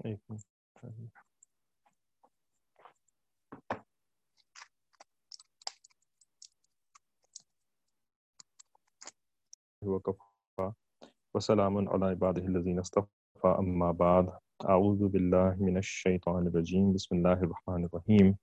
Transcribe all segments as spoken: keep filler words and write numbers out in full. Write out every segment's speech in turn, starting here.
ایک منٹ وکفا وسلام علی عبادہ الذین اصطفى اما بعد اعوذ باللہ من الشیطان الرجیم بسم اللہ الرحمن الرحیم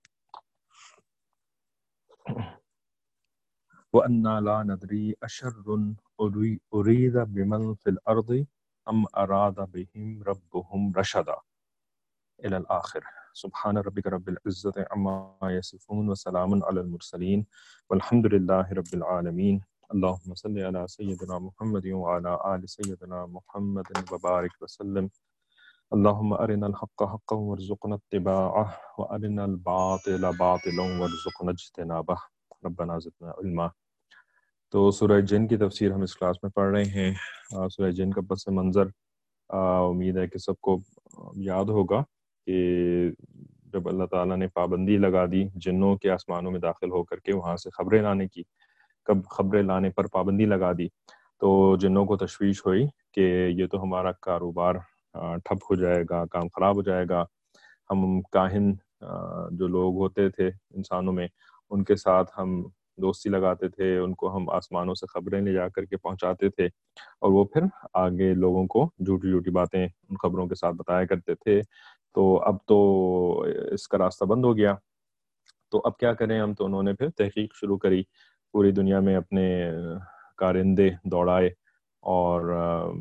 وَأَنَّا لَا نَدْرِي أَشَرٌ أُرِيدَ بِمَنْ فِي الْأَرْضِ أَمْ أَرَادَ بِهِمْ رَبُّهُمْ رَشَدًا إلى الآخر. سبحان ربك رب العزة عما يصفون وسلام على المرسلين والحمد لله رب العالمين. اللهم صل على سيدنا محمد وعلى آل سيدنا محمد وبارك وسلم. اللهم أرنا الحق حقا وارزقنا اتباعه وأرنا الباطل باطلا وارزقنا اجتنابه. ربنا زدنا علما. تو سورہ جن کی تفسیر ہم اس کلاس میں پڑھ رہے ہیں. سورہ جن کا پس منظر امید ہے کہ سب کو یاد ہوگا کہ جب اللہ تعالیٰ نے پابندی لگا دی جنوں کے آسمانوں میں داخل ہو کر کے وہاں سے خبریں لانے کی، کب خبریں لانے پر پابندی لگا دی تو جنوں کو تشویش ہوئی کہ یہ تو ہمارا کاروبار ٹھپ ہو جائے گا، کام خراب ہو جائے گا. ہم کاہن جو لوگ ہوتے تھے انسانوں میں ان کے ساتھ ہم دوستی لگاتے تھے، ان کو ہم آسمانوں سے خبریں لے جا کر کے پہنچاتے تھے اور وہ پھر آگے لوگوں کو جھوٹی جھوٹی باتیں ان خبروں کے ساتھ بتایا کرتے تھے. تو اب تو اس کا راستہ بند ہو گیا، تو اب کیا کریں ہم؟ تو انہوں نے پھر تحقیق شروع کری، پوری دنیا میں اپنے کارندے دوڑائے اور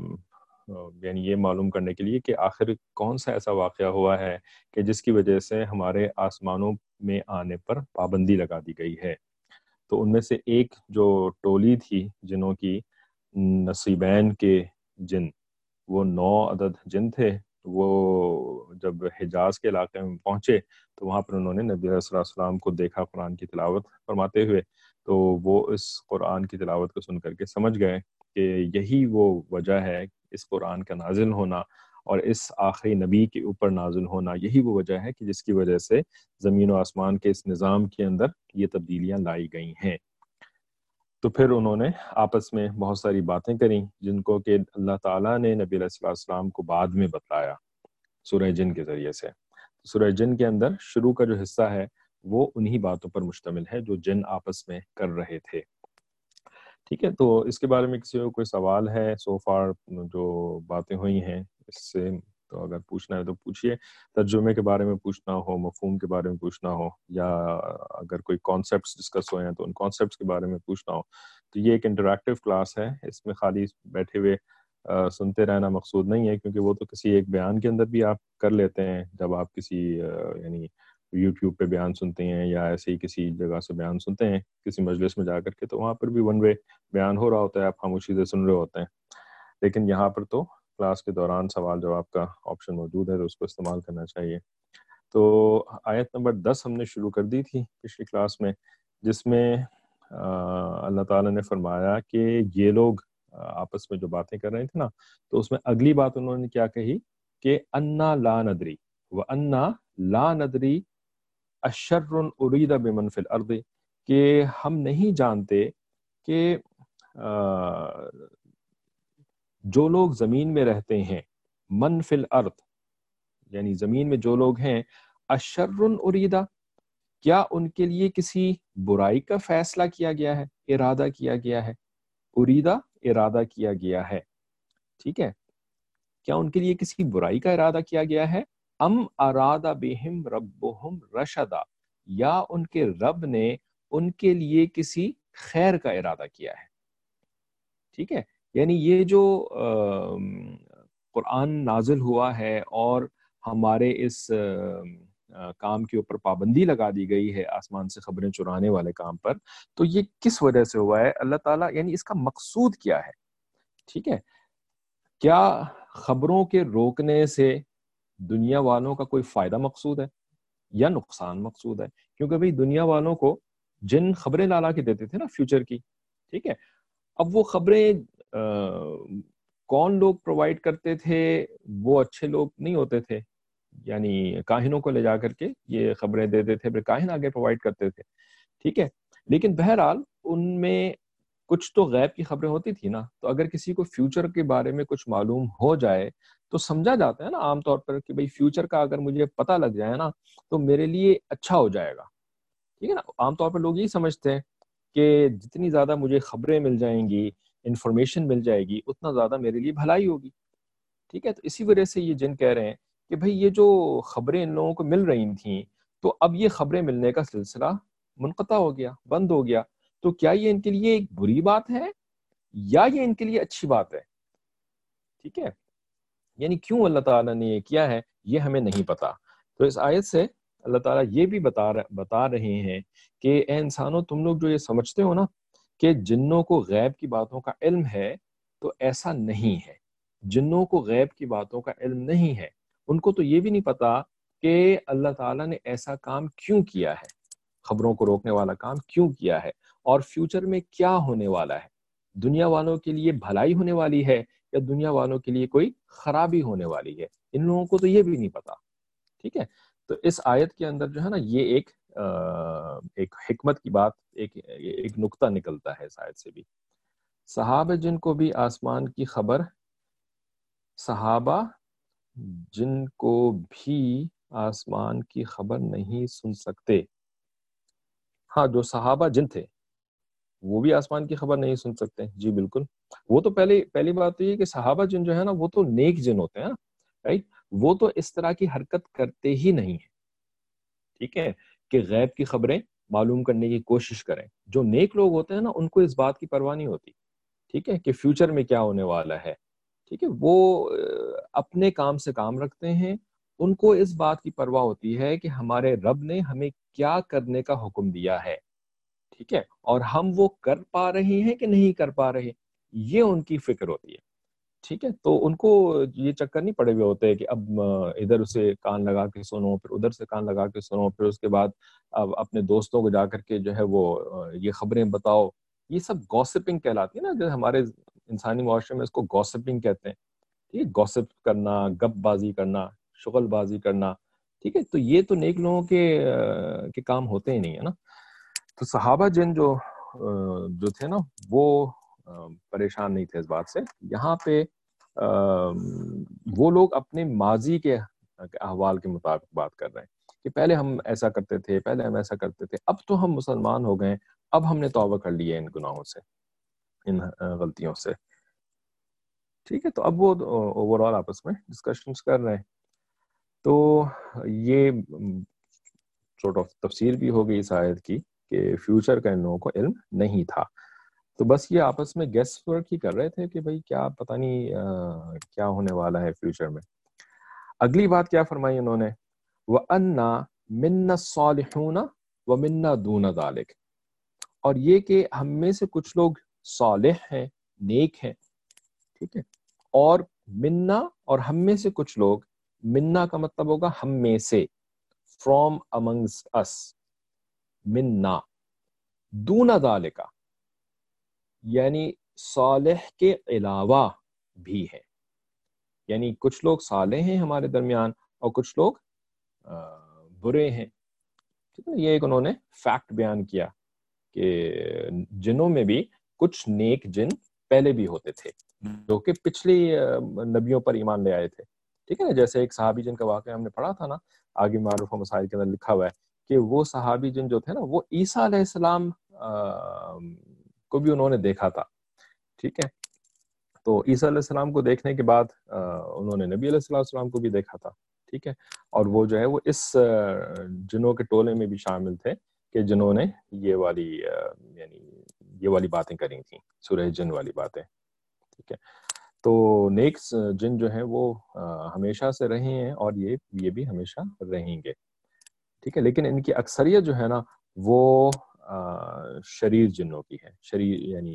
یعنی یہ معلوم کرنے کے لیے کہ آخر کون سا ایسا واقعہ ہوا ہے کہ جس کی وجہ سے ہمارے آسمانوں میں آنے پر پابندی لگا دی گئی ہے. تو ان میں سے ایک جو ٹولی تھی جنوں کی، نصیبین کے جن، وہ نو عدد جن تھے. وہ جب حجاز کے علاقے میں پہنچے تو وہاں پر انہوں نے نبی علیہ الصلوۃ والسلام کو دیکھا قرآن کی تلاوت فرماتے ہوئے، تو وہ اس قرآن کی تلاوت کو سن کر کے سمجھ گئے کہ یہی وہ وجہ ہے اس قرآن کا نازل ہونا اور اس آخری نبی کے اوپر نازل ہونا، یہی وہ وجہ ہے کہ جس کی وجہ سے زمین و آسمان کے اس نظام کے اندر یہ تبدیلیاں لائی گئی ہیں. تو پھر انہوں نے آپس میں بہت ساری باتیں کریں جن کو کہ اللہ تعالیٰ نے نبی علیہ الصلوۃ والسلام کو بعد میں بتلایا سورہ جن کے ذریعے سے. سورہ جن کے اندر شروع کا جو حصہ ہے وہ انہی باتوں پر مشتمل ہے جو جن آپس میں کر رہے تھے. ٹھیک ہے، تو اس کے بارے میں کسی کو کوئی سوال ہے؟ سو فار جو باتیں ہوئی ہیں اس سے تو اگر پوچھنا ہے تو پوچھیے. ترجمے کے بارے میں پوچھنا ہو، مفہوم کے بارے میں پوچھنا ہو، یا اگر کوئی کانسیپٹس ڈسکس ہوئے ہیں تو ان کانسیپٹس کے بارے میں پوچھنا ہو. تو یہ ایک انٹریکٹیو کلاس ہے، اس میں خالی بیٹھے ہوئے سنتے رہنا مقصود نہیں ہے، کیونکہ وہ تو کسی ایک بیان کے اندر بھی آپ کر لیتے ہیں. جب آپ کسی یعنی یوٹیوب پہ بیان سنتے ہیں یا ایسے ہی کسی جگہ سے بیان سنتے ہیں کسی مجلس میں جا کر کے، تو وہاں پر بھی ون وے بیان ہو رہا ہوتا ہے، آپ خاموشی سے سن رہے ہوتے ہیں. لیکن یہاں پر تو کلاس کے دوران سوال جواب کا آپشن موجود ہے، تو اس کو استعمال کرنا چاہیے. تو آیت نمبر دس ہم نے شروع کر دی تھی پچھلی کلاس میں، جس میں اللہ تعالیٰ نے فرمایا کہ یہ لوگ آپس میں جو باتیں کر رہے تھے نا، تو اس میں اگلی بات انہوں نے کیا کہی کہ انا لا ندری وانا لا ندری اشر ارید بمن فی الارض، کہ ہم نہیں جانتے کہ جو لوگ زمین میں رہتے ہیں، من فی الارض یعنی زمین میں جو لوگ ہیں، اشر اریدہ، کیا ان کے لیے کسی برائی کا فیصلہ کیا گیا ہے، ارادہ کیا گیا ہے. اریدہ ارادہ کیا گیا ہے، ٹھیک ہے، کیا ان کے لیے کسی برائی کا ارادہ کیا گیا ہے. ام اراد بہم ربہم رشدا، یا ان کے رب نے ان کے لیے کسی خیر کا ارادہ کیا ہے. ٹھیک ہے، یعنی یہ جو قرآن نازل ہوا ہے اور ہمارے اس کام کے اوپر پابندی لگا دی گئی ہے آسمان سے خبریں چرانے والے کام پر، تو یہ کس وجہ سے ہوا ہے؟ اللہ تعالیٰ یعنی اس کا مقصود کیا ہے؟ ٹھیک ہے، کیا خبروں کے روکنے سے دنیا والوں کا کوئی فائدہ مقصود ہے یا نقصان مقصود ہے؟ کیونکہ بھئی دنیا والوں کو جن خبریں لالا کے دیتے تھے نا فیوچر کی، ٹھیک ہے، اب وہ خبریں کون لوگ پرووائڈ کرتے تھے؟ وہ اچھے لوگ نہیں ہوتے تھے، یعنی کاہنوں کو لے جا کر کے یہ خبریں دیتے تھے، پھر کاہن آگے پرووائڈ کرتے تھے. ٹھیک ہے، لیکن بہرحال ان میں کچھ تو غیب کی خبریں ہوتی تھی نا. تو اگر کسی کو فیوچر کے بارے میں کچھ معلوم ہو جائے تو سمجھا جاتا ہے نا عام طور پر کہ بھئی فیوچر کا اگر مجھے پتہ لگ جائے نا تو میرے لیے اچھا ہو جائے گا، ٹھیک ہے نا. عام طور پر لوگ یہی سمجھتے ہیں کہ جتنی زیادہ مجھے خبریں مل جائیں گی، انفارمیشن مل جائے گی، اتنا زیادہ میرے لیے بھلائی ہوگی، ٹھیک ہے. تو اسی وجہ سے یہ جن کہہ رہے ہیں کہ بھئی یہ جو خبریں ان لوگوں کو مل رہی تھیں تو اب یہ خبریں ملنے کا سلسلہ منقطع ہو گیا، بند ہو گیا، تو کیا یہ ان کے لیے ایک بری بات ہے یا یہ ان کے لیے اچھی بات ہے؟ ٹھیک ہے، یعنی کیوں اللہ تعالیٰ نے یہ کیا ہے یہ ہمیں نہیں پتا. تو اس آیت سے اللہ تعالیٰ یہ بھی بتا بتا رہے ہیں کہ اے انسانوں، تم لوگ جو یہ سمجھتے ہو نا کہ جنوں کو غیب کی باتوں کا علم ہے، تو ایسا نہیں ہے. جنوں کو غیب کی باتوں کا علم نہیں ہے. ان کو تو یہ بھی نہیں پتا کہ اللہ تعالیٰ نے ایسا کام کیوں کیا ہے، خبروں کو روکنے والا کام کیوں کیا ہے، اور فیوچر میں کیا ہونے والا ہے. دنیا والوں کے لیے بھلائی ہونے والی ہے یا دنیا والوں کے لیے کوئی خرابی ہونے والی ہے، ان لوگوں کو تو یہ بھی نہیں پتا. ٹھیک ہے. تو اس آیت کے اندر جو ہے نا یہ ایک ایک حکمت کی بات، ایک ایک نقطہ نکلتا ہے اس آیت سے بھی. صحابہ جن کو بھی آسمان کی خبر صحابہ جن کو بھی آسمان کی خبر نہیں سن سکتے. ہاں، جو صحابہ جن تھے وہ بھی آسمان کی خبر نہیں سن سکتے. جی بالکل. وہ تو پہلے پہلی بات تو یہ کہ صحابہ جن جو ہے نا وہ تو نیک جن ہوتے ہیں نا، رائٹ. وہ تو اس طرح کی حرکت کرتے ہی نہیں ہیں، ٹھیک ہے، کہ غیب کی خبریں معلوم کرنے کی کوشش کریں. جو نیک لوگ ہوتے ہیں نا ان کو اس بات کی پرواہ نہیں ہوتی، ٹھیک ہے، کہ فیوچر میں کیا ہونے والا ہے. ٹھیک ہے، وہ اپنے کام سے کام رکھتے ہیں. ان کو اس بات کی پرواہ ہوتی ہے کہ ہمارے رب نے ہمیں کیا کرنے کا حکم دیا ہے، ٹھیک ہے، اور ہم وہ کر پا رہے ہیں کہ نہیں کر پا رہے، یہ ان کی فکر ہوتی ہے. ٹھیک ہے. تو ان کو یہ چکر نہیں پڑے ہوئے ہوتے کہ اب ادھر سے کان لگا کے سنو، پھر ادھر سے کان لگا کے سنو، پھر اس کے بعد اب اپنے دوستوں کو جا کر کے جو ہے وہ یہ خبریں بتاؤ. یہ سب گوسپنگ کہلاتی ہے نا، جو ہمارے انسانی معاشرے میں اس کو گوسپنگ کہتے ہیں. ٹھیک ہے، گوسپ کرنا، گپ بازی کرنا، شغل بازی کرنا. ٹھیک ہے. تو یہ تو نیک لوگوں کے کے کام ہوتے ہی نہیں ہے نا. تو صحابہ جن جو جو تھے نا وہ پریشان نہیں تھے اس بات سے. یہاں پہ وہ لوگ اپنے ماضی کے احوال کے مطابق بات کر رہے ہیں کہ پہلے ہم ایسا کرتے تھے، پہلے ہم ایسا کرتے تھے، اب تو ہم مسلمان ہو گئے، اب ہم نے توبہ کر لی ہے ان گناہوں سے، ان غلطیوں سے. ٹھیک ہے. تو اب وہ اوور آل آپس میں ڈسکشنز کر رہے ہیں. تو یہ سورٹ آف تفسیر بھی ہو گئی اس آیت کی کہ فیوچر کا ان لوگوں کو علم نہیں تھا. تو بس یہ آپس میں گیس ورک ہی کر رہے تھے کہ بھئی کیا پتہ نہیں کیا ہونے والا ہے فیوچر میں. اگلی بات کیا فرمائی انہوں نے، وَأَنَّا مِنَّا الصَّالِحُونَ وَمِنَّا دُونَ ذَلِكَ، اور یہ کہ ہم میں سے کچھ لوگ صالح ہیں، نیک ہیں، ٹھیک ہے، اور منا، اور ہم میں سے کچھ لوگ، منا کا مطلب ہوگا ہم میں سے، فرام امنگس اس، منا. دون ذالک یعنی صالح کے علاوہ بھی ہے، یعنی کچھ لوگ صالح ہیں ہمارے درمیان اور کچھ لوگ برے ہیں. ٹھیک ہے. یہ ایک انہوں نے فیکٹ بیان کیا کہ جنوں میں بھی کچھ نیک جن پہلے بھی ہوتے تھے جو کہ پچھلی نبیوں پر ایمان لے آئے تھے. ٹھیک ہے نا. جیسے ایک صحابی جن کا واقعہ ہم نے پڑھا تھا نا آگے معروف و مسائل کے اندر لکھا ہوا ہے کہ وہ صحابی جن جو تھے نا وہ عیسیٰ علیہ السلام کو بھی انہوں نے دیکھا تھا. ٹھیک ہے. تو عیسیٰ علیہ السلام کو دیکھنے کے بعد انہوں نے نبی علیہ السلام کو بھی دیکھا تھا. ٹھیک ہے. اور وہ جو ہے وہ اس جنوں کے ٹولے میں بھی شامل تھے کہ جنہوں نے یہ والی یعنی یہ والی باتیں کری تھیں، سورہ جن والی باتیں. ٹھیک ہے. تو نیک جن جو ہیں وہ ہمیشہ سے رہے ہیں اور یہ یہ بھی ہمیشہ رہیں گے. ٹھیک ہے. لیکن ان کی اکثریت جو ہے نا وہ شریر جنوں کی ہے، شریر یعنی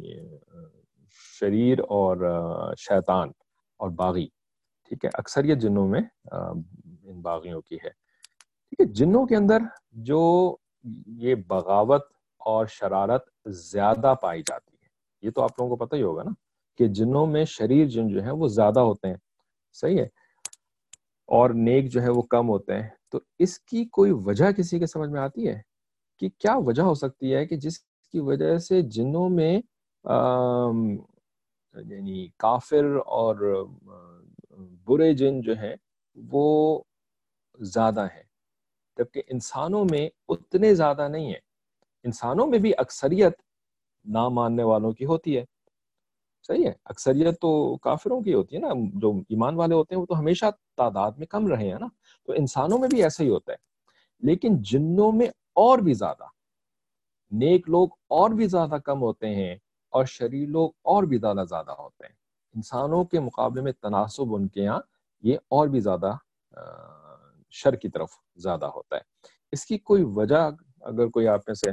شریر اور شیطان اور باغی. ٹھیک ہے. اکثریت جنوں میں ان باغیوں کی ہے. ٹھیک ہے. جنوں کے اندر جو یہ بغاوت اور شرارت زیادہ پائی جاتی ہے، یہ تو آپ لوگوں کو پتہ ہی ہوگا نا کہ جنوں میں شریر جن جو ہیں وہ زیادہ ہوتے ہیں، صحیح ہے، اور نیک جو ہے وہ کم ہوتے ہیں. تو اس کی کوئی وجہ کسی کے سمجھ میں آتی ہے کہ کیا وجہ ہو سکتی ہے کہ جس کی وجہ سے جنوں میں یعنی کافر اور برے جن جو ہیں وہ زیادہ ہیں، جبکہ انسانوں میں اتنے زیادہ نہیں ہیں. انسانوں میں بھی اکثریت نہ ماننے والوں کی ہوتی ہے، صحیح ہے، اکثریت تو کافروں کی ہوتی ہے نا، جو ایمان والے ہوتے ہیں وہ تو ہمیشہ تعداد میں کم رہے ہیں نا، تو انسانوں میں بھی ایسا ہی ہوتا ہے. لیکن جنوں میں اور بھی زیادہ، نیک لوگ اور بھی زیادہ کم ہوتے ہیں اور شریر لوگ اور بھی زیادہ زیادہ ہوتے ہیں. انسانوں کے مقابلے میں تناسب ان کے یہاں یہ اور بھی زیادہ شر کی طرف زیادہ ہوتا ہے. اس کی کوئی وجہ اگر کوئی آپ میں سے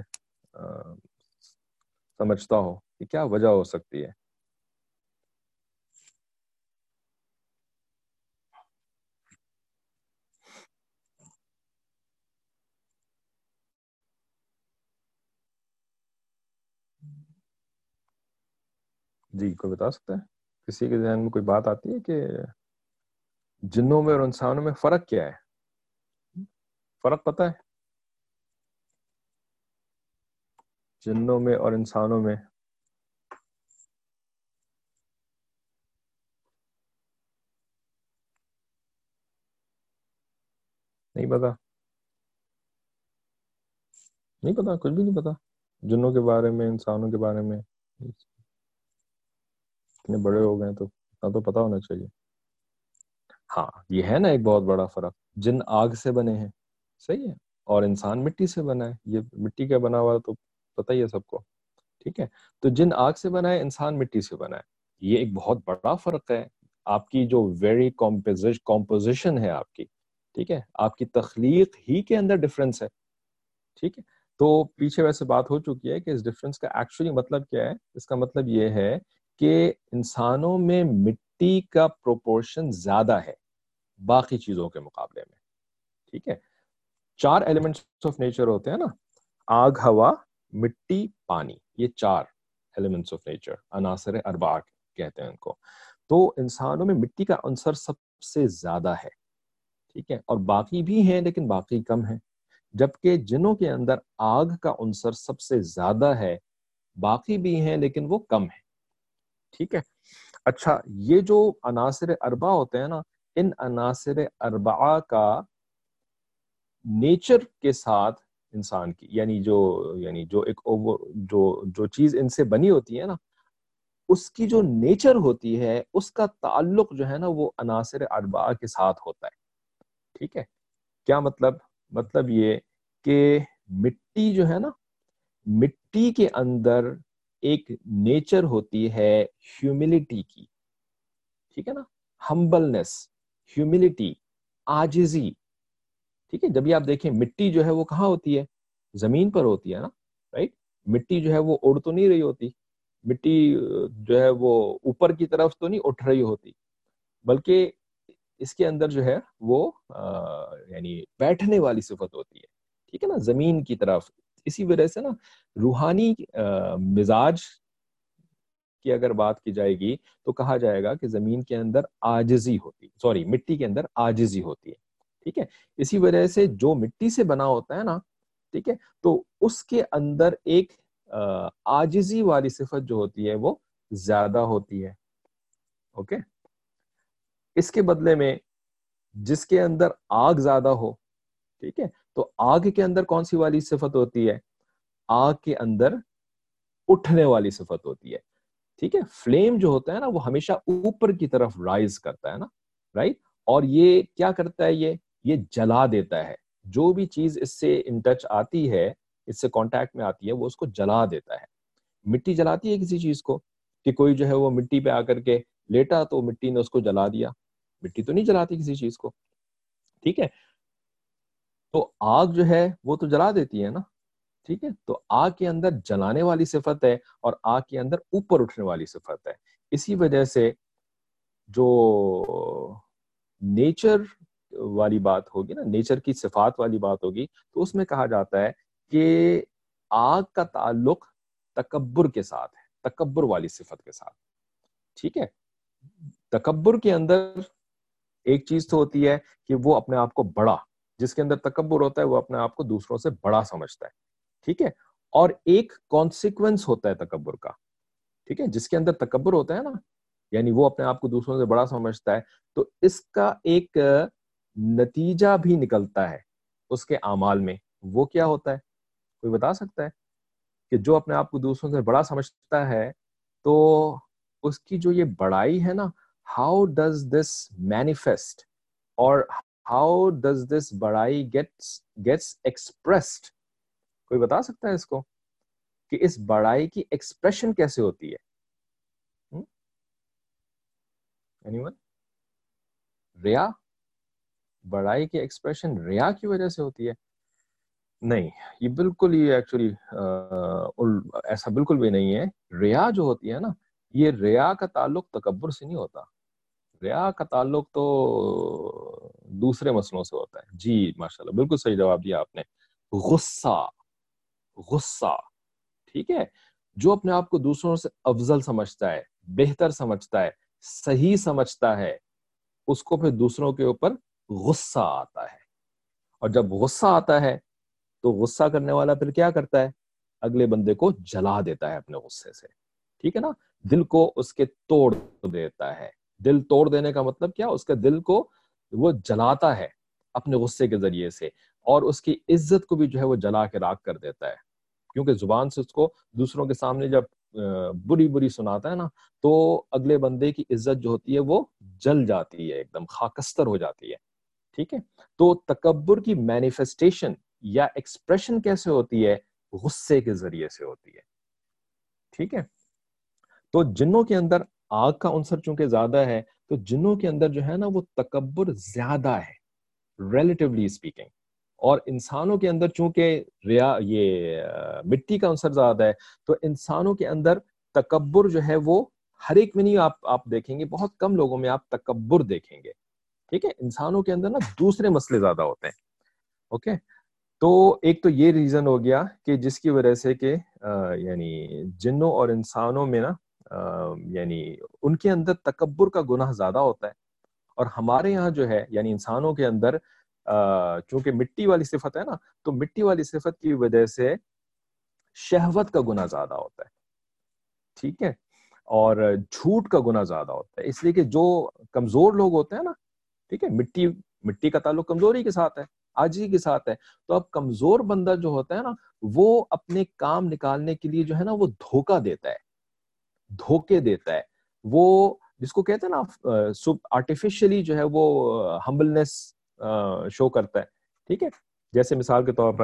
سمجھتا ہو کہ کیا وجہ ہو سکتی ہے؟ جی کوئی بتا سکتا ہے؟ کسی کے ذہن میں کوئی بات آتی ہے کہ جنوں میں اور انسانوں میں فرق کیا ہے؟ فرق پتہ ہے جنوں میں اور انسانوں میں؟ نہیں پتا؟ نہیں پتا، کچھ بھی نہیں پتا جنوں کے بارے میں، انسانوں کے بارے میں؟ اتنے بڑے ہو گئے تو اتنا تو پتا ہونا چاہیے. ہاں یہ ہے نا ایک بہت بڑا فرق، جن آگ سے بنے ہیں، صحیح ہے، اور انسان مٹی سے بنا ہے. یہ مٹی کا بنا ہوا تو پتہ ہی ہے سب کو، ٹھیک ہے. تو جن آگ سے بنا ہے، انسان مٹی سے بنا ہے. یہ ایک بہت بڑا فرق ہے. آپ کی جو ویری کمپوزیشن ہے آپ کی، ٹھیک ہے، آپ کی تخلیق ہی کے اندر ڈفرنس ہے، ٹھیک ہے. تو پیچھے ویسے بات ہو چکی ہے کہ اس ڈفرنس کا ایکچولی مطلب کیا ہے. اس کا مطلب یہ ہے کہ انسانوں میں مٹی کا پروپورشن زیادہ ہے باقی چیزوں کے مقابلے میں، ٹھیک ہے. چار ایلیمنٹس آف نیچر ہوتے ہیں نا، آگ، ہوا، مٹی، پانی، یہ چار ایلیمنٹس آف نیچر، عناصر اربعہ کہتے ہیں ان کو. تو انسانوں میں مٹی کا عنصر سب سے زیادہ ہے، ٹھیک ہے، اور باقی بھی ہیں لیکن باقی کم ہیں. جبکہ جنوں کے اندر آگ کا عنصر سب سے زیادہ ہے، باقی بھی ہیں لیکن وہ کم ہیں، ٹھیک ہے. اچھا، یہ جو عناصر اربعہ ہوتے ہیں نا، ان عناصر اربعہ کا نیچر کے ساتھ انسان کی، یعنی جو یعنی جو ایک جو جو چیز ان سے بنی ہوتی ہے نا، اس کی جو نیچر ہوتی ہے، اس کا تعلق جو ہے نا وہ عناصر اربعہ کے ساتھ ہوتا ہے، ٹھیک ہے. کیا مطلب؟ مطلب یہ کہ مٹی جو ہے نا، مٹی کے اندر ایک نیچر ہوتی ہے ہیوملٹی کی، ٹھیک ہے نا، ہمبلنس، ہیوملٹی، عاجزی، ٹھیک ہے. جب بھی آپ دیکھیں مٹی جو ہے وہ کہاں ہوتی ہے؟ زمین پر ہوتی ہے نا، رائٹ. مٹی جو ہے وہ اڑ تو نہیں رہی ہوتی، مٹی جو ہے وہ اوپر کی طرف تو نہیں اٹھ رہی ہوتی، بلکہ اس کے اندر جو ہے وہ یعنی بیٹھنے والی صفت ہوتی ہے، ٹھیک ہے نا، زمین کی طرف. اسی وجہ سے نا روحانی مزاج کی اگر بات کی جائے گی تو کہا جائے گا کہ زمین کے اندر عاجزی ہوتی، سوری مٹی کے اندر عاجزی ہوتی ہے، ٹھیک ہے. اسی وجہ سے جو مٹی سے بنا ہوتا ہے نا، ٹھیک ہے، تو اس کے اندر ایک عاجزی والی صفت جو ہوتی ہے وہ زیادہ ہوتی ہے، اوکے. اس کے بدلے میں جس کے اندر آگ زیادہ ہو، ٹھیک ہے، تو آگ کے اندر کون سی والی صفت ہوتی ہے؟ آگ کے اندر اٹھنے والی صفت ہوتی ہے، ٹھیک ہے. فلیم جو ہوتا ہے نا وہ ہمیشہ اوپر کی طرف رائز کرتا ہے نا، رائٹ. اور یہ کیا کرتا ہے؟ یہ یہ جلا دیتا ہے. جو بھی چیز اس سے ان ٹچ آتی ہے، اس سے کانٹیکٹ میں آتی ہے، وہ اس کو جلا دیتا ہے. مٹی جلاتی ہے کسی چیز کو، کہ کوئی جو ہے وہ مٹی پہ آ کر کے لیٹا تو مٹی نے اس کو جلا دیا. مٹی تو نہیں جلاتی کسی چیز کو، ٹھیک ہے. تو آگ جو ہے وہ تو جلا دیتی ہے نا، ٹھیک ہے. تو آگ کے اندر جلانے والی صفت ہے اور آگ کے اندر اوپر اٹھنے والی صفت ہے. اسی وجہ سے جو نیچر والی بات ہوگی نا، نیچر کی صفات والی بات ہوگی، تو اس میں کہا جاتا ہے کہ آگ کا تعلق تکبر کے ساتھ ہے، تکبر والی صفت کے ساتھ، ٹھیک ہے. تکبر کے اندر ایک چیز تو ہوتی ہے کہ وہ اپنے آپ کو بڑا، جس کے اندر تکبر ہوتا ہے وہ اپنے آپ کو دوسروں سے بڑا سمجھتا ہے، ٹھیک ہے. اور ایک کانسیکوینس ہوتا ہے تکبر کا، ٹھیک ہے. جس کے اندر تکبر ہوتا ہے نا، یعنی وہ اپنے آپ کو دوسروں سے بڑا سمجھتا ہے، تو اس کا ایک نتیجہ بھی نکلتا ہے اس کے اعمال میں. وہ کیا ہوتا ہے؟ کوئی بتا سکتا ہے؟ کہ جو اپنے آپ کو دوسروں سے بڑا سمجھتا ہے تو اس کی جو یہ بڑائی ہے نا، ہاؤ ڈز دس مینیفیسٹ اور ہاؤ ڈز دس بڑائی گیٹس گیٹس ایکسپریسڈ؟ کوئی بتا سکتا ہے اس کو کہ اس بڑائی کی ایکسپریشن کیسے ہوتی ہے؟ Anyone? ریا؟ بڑائی کی ایکسپریشن ریا کی وجہ سے ہوتی ہے؟ نہیں، یہ بالکل ہی ایکچولی ایسا بالکل بھی نہیں ہے. ریا جو ہوتی ہے نا، یہ ریا کا تعلق تکبر سے نہیں ہوتا. ریا کا تعلق تو دوسرے مسئلوں سے ہوتا ہے. جی ماشاءاللہ، بالکل صحیح جواب دیا آپ نے. غصہ، غصہ، ٹھیک ہے. جو اپنے آپ کو دوسروں سے افضل سمجھتا ہے، بہتر سمجھتا ہے، صحیح سمجھتا ہے، اس کو پھر دوسروں کے اوپر غصہ آتا ہے. اور جب غصہ آتا ہے تو غصہ کرنے والا پھر کیا کرتا ہے؟ اگلے بندے کو جلا دیتا ہے اپنے غصے سے. ٹھیک ہے نا؟ دل کو اس کے توڑ دیتا ہے. دل توڑ دینے کا مطلب کیا؟ اس کے دل کو وہ جلاتا ہے اپنے غصے کے ذریعے سے، اور اس کی عزت کو بھی جو ہے وہ جلا کے راکھ کر دیتا ہے. کیونکہ زبان سے اس کو دوسروں کے سامنے جب بری بری سناتا ہے نا، تو اگلے بندے کی عزت جو ہوتی ہے وہ جل جاتی ہے، ایک دم خاکستر ہو جاتی ہے. ٹھیک ہے؟ تو تکبر کی مینیفیسٹیشن یا ایکسپریشن کیسے ہوتی ہے؟ غصے کے ذریعے سے ہوتی ہے. ٹھیک ہے؟ تو جنوں کے اندر آگ کا عنصر چونکہ زیادہ ہے، تو جنوں کے اندر جو ہے نا وہ تکبر زیادہ ہے ریلیٹیولی اسپیکنگ. اور انسانوں کے اندر چونکہ ریا یہ مٹی کا عنصر زیادہ ہے، تو انسانوں کے اندر تکبر جو ہے وہ ہر ایک میں نہیں آپ آپ دیکھیں گے، بہت کم لوگوں میں آپ تکبر دیکھیں گے. ٹھیک ہے؟ انسانوں کے اندر نا دوسرے مسئلے زیادہ ہوتے ہیں. اوکے، تو ایک تو یہ ریزن ہو گیا کہ جس کی وجہ سے کہ یعنی جنوں اور انسانوں میں نا یعنی ان کے اندر تکبر کا گناہ زیادہ ہوتا ہے. اور ہمارے یہاں جو ہے یعنی انسانوں کے اندر چونکہ مٹی والی صفت ہے نا، تو مٹی والی صفت کی وجہ سے شہوت کا گناہ زیادہ ہوتا ہے. ٹھیک ہے؟ اور جھوٹ کا گناہ زیادہ ہوتا ہے. اس لیے کہ جو کمزور لوگ ہوتے ہیں نا، ٹھیک ہے، مٹی مٹی کا تعلق کمزوری کے ساتھ ہے، عاجزی کے ساتھ ہے. تو اب کمزور بندہ جو ہوتا ہے نا، وہ اپنے کام نکالنے کے لیے جو ہے نا وہ دھوکہ دیتا ہے، دھوکے دیتا ہے. وہ جس کو کہتے ہیں نا آرٹیفیشلی جو ہے وہ ہمبلنس شو کرتا ہے. ٹھیک ہے؟ جیسے مثال کے طور پر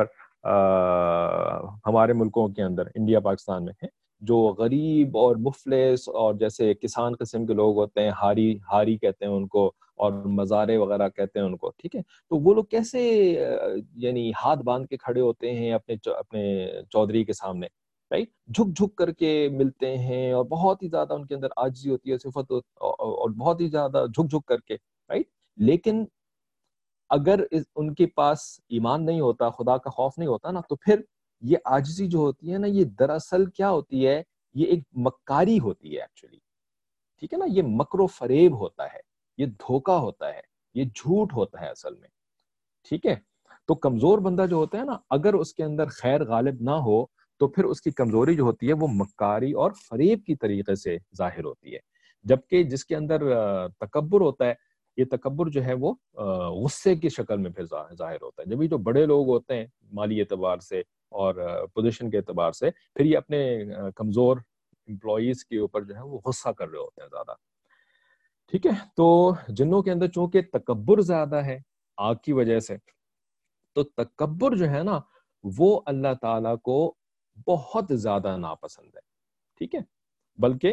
ہمارے ملکوں کے اندر انڈیا پاکستان میں ہے جو غریب اور مفلس اور جیسے کسان قسم کے لوگ ہوتے ہیں، ہاری ہاری کہتے ہیں ان کو، اور مزارے وغیرہ کہتے ہیں ان کو. ٹھیک ہے؟ تو وہ لوگ کیسے یعنی ہاتھ باندھ کے کھڑے ہوتے ہیں اپنے اپنے چودھری کے سامنے، رائٹ؟ جھک جھک کر کے ملتے ہیں، اور بہت ہی زیادہ ان کے اندر عاجزی ہوتی ہے، صفت، اور بہت ہی زیادہ جھک جھک کر کے، رائٹ؟ لیکن اگر ان کے پاس ایمان نہیں ہوتا، خدا کا خوف نہیں ہوتا نا، تو پھر یہ عاجزی جو ہوتی ہے نا، یہ دراصل کیا ہوتی ہے؟ یہ ایک مکاری ہوتی ہے ایکچولی. ٹھیک ہے نا؟ یہ مکر و فریب ہوتا ہے، یہ دھوکہ ہوتا ہے، یہ جھوٹ ہوتا ہے اصل میں. ٹھیک ہے؟ تو کمزور بندہ جو ہوتا ہے نا، اگر اس کے اندر خیر غالب نہ ہو تو پھر اس کی کمزوری جو ہوتی ہے وہ مکاری اور فریب کی طریقے سے ظاہر ہوتی ہے. جبکہ جس کے اندر تکبر ہوتا ہے، یہ تکبر جو ہے وہ غصے کی شکل میں پھر ظاہر ہوتا ہے. جبھی جو بڑے لوگ ہوتے ہیں مالی اعتبار سے اور پوزیشن کے اعتبار سے، پھر یہ اپنے کمزور امپلائیز کے اوپر جو ہے وہ غصہ کر رہے ہوتے ہیں زیادہ. ٹھیک ہے؟ تو جنوں کے اندر چونکہ تکبر زیادہ ہے آگ کی وجہ سے، تو تکبر جو ہے نا وہ اللہ تعالیٰ کو بہت زیادہ ناپسند ہے. ٹھیک ہے؟ بلکہ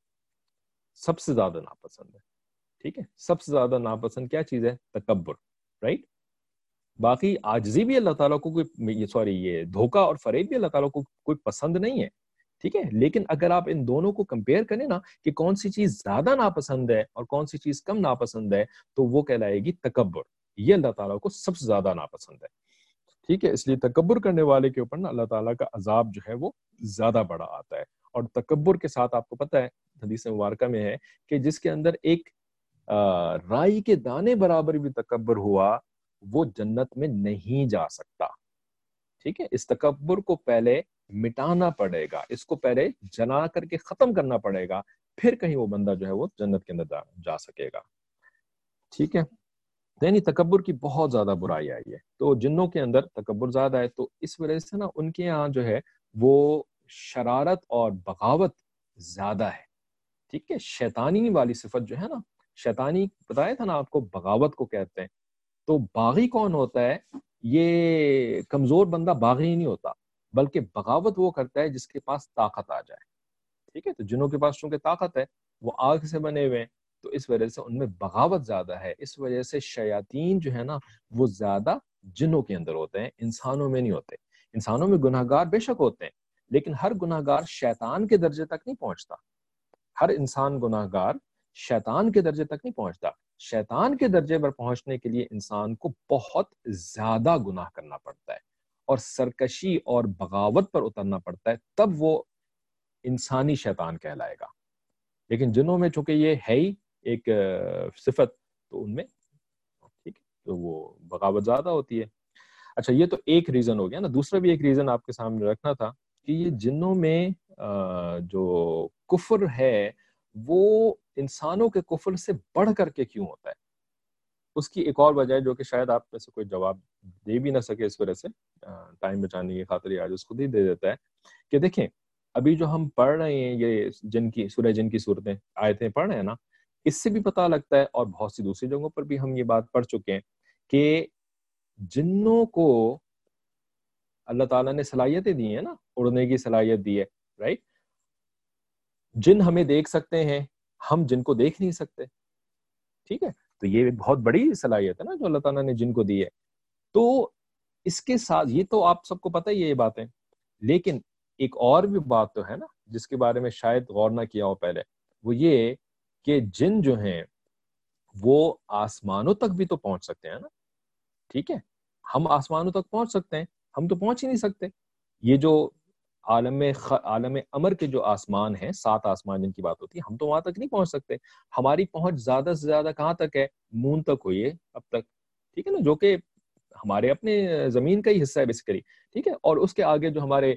سب سے زیادہ ناپسند ہے. ٹھیک ہے؟ سب سے زیادہ ناپسند کیا چیز ہے؟ تکبر، رائٹ؟ باقی عاجزی بھی اللہ تعالیٰ کو کوئی سوری یہ دھوکہ اور فریب بھی اللہ تعالیٰ کو کوئی پسند نہیں ہے. ٹھیک ہے؟ لیکن اگر آپ ان دونوں کو کمپیئر کریں نا کہ کون سی چیز زیادہ ناپسند ہے اور کون سی چیز کم ناپسند ہے، تو وہ کہلائے گی تکبر. یہ اللہ تعالیٰ کو سب سے زیادہ ناپسند ہے. ٹھیک ہے؟ اس لیے تکبر کرنے والے کے اوپر نا اللہ تعالیٰ کا عذاب جو ہے وہ زیادہ بڑا آتا ہے. اور تکبر کے ساتھ آپ کو پتہ ہے حدیث مبارکہ میں ہے کہ جس کے اندر ایک رائی کے دانے برابر بھی تکبر ہوا، وہ جنت میں نہیں جا سکتا. ٹھیک ہے؟ اس تکبر کو پہلے مٹانا پڑے گا، اس کو پہلے جلا کر کے ختم کرنا پڑے گا، پھر کہیں وہ بندہ جو ہے وہ جنت کے اندر جا سکے گا. ٹھیک ہے. یعنی تکبر کی بہت زیادہ برائی آئی ہے. تو جنوں کے اندر تکبر زیادہ ہے، تو اس وجہ سے نا ان کے یہاں جو ہے وہ شرارت اور بغاوت زیادہ ہے. ٹھیک ہے. شیطانی والی صفت جو ہے نا، شیطانی بتایا تھا نا آپ کو بغاوت کو کہتے ہیں. تو باغی کون ہوتا ہے؟ یہ کمزور بندہ باغی نہیں ہوتا، بلکہ بغاوت وہ کرتا ہے جس کے پاس طاقت آ جائے. ٹھیک ہے. تو جنوں کے پاس چونکہ طاقت ہے، وہ آگ سے بنے ہوئے ہیں، تو اس وجہ سے ان میں بغاوت زیادہ ہے. اس وجہ سے شیاطین جو ہے نا وہ زیادہ جنوں کے اندر ہوتے ہیں، انسانوں میں نہیں ہوتے. انسانوں میں گناہ گار بے شک ہوتے ہیں، لیکن ہر گناہ گار شیطان کے درجے تک نہیں پہنچتا. ہر انسان گناہ گار شیطان کے درجے تک نہیں پہنچتا. شیطان کے درجے پر پہنچنے کے لیے انسان کو بہت زیادہ گناہ کرنا پڑتا ہے اور سرکشی اور بغاوت پر اترنا پڑتا ہے، تب وہ انسانی شیطان کہلائے گا. لیکن جنوں میں چونکہ یہ ہے ہی ایک صفت، تو ان میں ٹھیک ہے تو وہ بغاوت زیادہ ہوتی ہے. اچھا، یہ تو ایک ریزن ہو گیا نا. دوسرا بھی ایک ریزن آپ کے سامنے رکھنا تھا کہ یہ جنوں میں جو کفر ہے وہ انسانوں کے کفر سے بڑھ کر کے کیوں ہوتا ہے. اس کی ایک اور وجہ ہے جو کہ شاید آپ میں سے کوئی جواب دے بھی نہ سکے، اس وجہ سے ٹائم بچانے کی خاطر آج اس خود ہی دے دیتا ہے کہ دیکھیں ابھی جو ہم پڑھ رہے ہیں یہ جن کی سورہ جن کی صورتیں آیتیں پڑھ رہے ہیں نا، اس سے بھی پتہ لگتا ہے اور بہت سی دوسری جگہوں پر بھی ہم یہ بات پڑھ چکے ہیں کہ جنوں کو اللہ تعالیٰ نے صلاحیتیں دی ہیں نا، اڑنے کی صلاحیت دی ہے، رائٹ. جن ہمیں دیکھ سکتے ہیں، ہم جن کو دیکھ نہیں سکتے. ٹھیک ہے. تو یہ بہت بڑی صلاحیت ہے نا جو اللہ تعالیٰ نے جن کو دی ہے. تو اس کے ساتھ یہ تو آپ سب کو پتہ ہی ہے یہ باتیں، لیکن ایک اور بھی بات تو ہے نا جس کے بارے میں شاید غور نہ کیا ہو پہلے، وہ یہ کہ جن جو ہیں وہ آسمانوں تک بھی تو پہنچ سکتے ہیں نا. ٹھیک ہے. ہم آسمانوں تک پہنچ سکتے ہیں، ہم تو پہنچ ہی نہیں سکتے. یہ جو عالم خ... عالم امر کے جو آسمان ہیں، سات آسمان جن کی بات ہوتی ہے، ہم تو وہاں تک نہیں پہنچ سکتے. ہماری پہنچ زیادہ سے زیادہ کہاں تک ہے؟ مون تک ہوئی ہے اب تک. ٹھیک ہے نا، جو کہ ہمارے اپنے زمین کا ہی حصہ ہے بیسیکلی. ٹھیک ہے. اور اس کے آگے جو ہمارے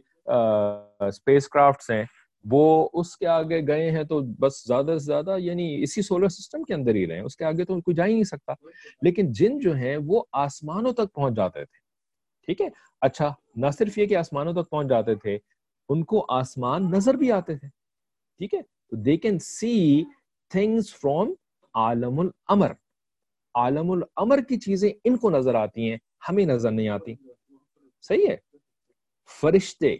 اسپیس کرافٹس ہیں وہ اس کے آگے گئے ہیں تو بس زیادہ سے زیادہ یعنی اسی سولر سسٹم کے اندر ہی رہے ہیں، اس کے آگے تو کوئی جا ہی نہیں سکتا. لیکن جن جو ہیں وہ آسمانوں تک پہنچ جاتے تھے. ٹھیک ہے. اچھا، نہ صرف یہ کہ آسمانوں تک پہنچ جاتے تھے، ان کو آسمان نظر بھی آتے تھے. ٹھیک ہے. تو they can see things from عالم الامر. عالم الامر کی چیزیں ان کو نظر آتی ہیں، ہمیں نظر نہیں آتی. صحیح ہے. فرشتے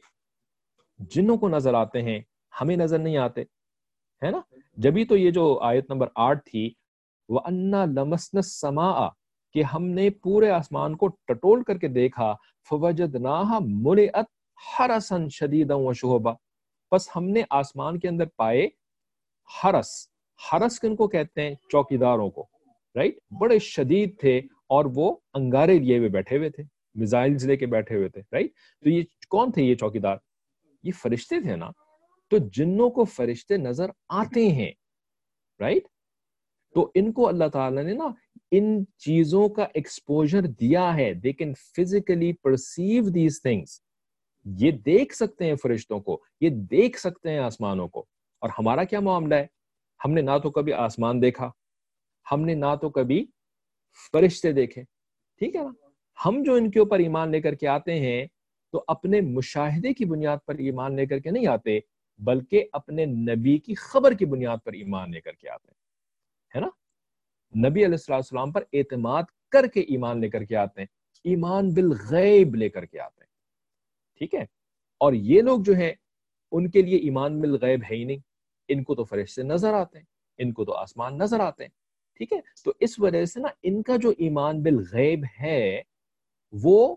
جنوں کو نظر آتے ہیں، ہمیں نظر نہیں آتے، ہے نا. جبھی تو یہ جو آیت نمبر آٹھ تھی، وَأَنَّا لَمَسْنَا السَّمَاءَ، کہ ہم نے پورے آسمان کو ٹٹول کر کے دیکھا، فَوَجَدْنَاهَا مُلِئَتْ حَرَسًا شَدِيدًا وَشُهُبًا، بس ہم نے آسمان کے اندر پائے حرس. حرس کن کو کہتے ہیں؟ چوکیداروں کو، رائٹ. بڑے شدید تھے اور وہ انگارے لیے ہوئے بیٹھے ہوئے تھے، میزائلز لے کے بیٹھے ہوئے تھے، رائٹ. تو یہ کون تھے؟ یہ چوکیدار، یہ فرشتے تھے نا. تو جنوں کو فرشتے نظر آتے ہیں، رائٹ. تو ان کو اللہ تعالیٰ نے نا ان چیزوں کا ایکسپوجر دیا ہے. they can physically perceive these things. یہ دیکھ سکتے ہیں فرشتوں کو، یہ دیکھ سکتے ہیں آسمانوں کو. اور ہمارا کیا معاملہ ہے؟ ہم نے نہ تو کبھی آسمان دیکھا، ہم نے نہ تو کبھی فرشتے دیکھے. ٹھیک ہے نا. ہم جو ان کے اوپر ایمان لے کر کے آتے ہیں تو اپنے مشاہدے کی بنیاد پر ایمان لے کر کے نہیں آتے، بلکہ اپنے نبی کی خبر کی بنیاد پر ایمان لے کر کے آتے ہیں، ہے نا. نبی علیہ السلام پر اعتماد کر کے ایمان لے کر کے آتے ہیں، ایمان بالغیب لے کر کے آتے ہیں. ٹھیک ہے. اور یہ لوگ جو ہیں ان کے لیے ایمان بالغیب ہے ہی نہیں. ان کو تو فرشتے نظر آتے ہیں، ان کو تو آسمان نظر آتے ہیں. ٹھیک ہے. تو اس وجہ سے نا ان کا جو ایمان بالغیب ہے وہ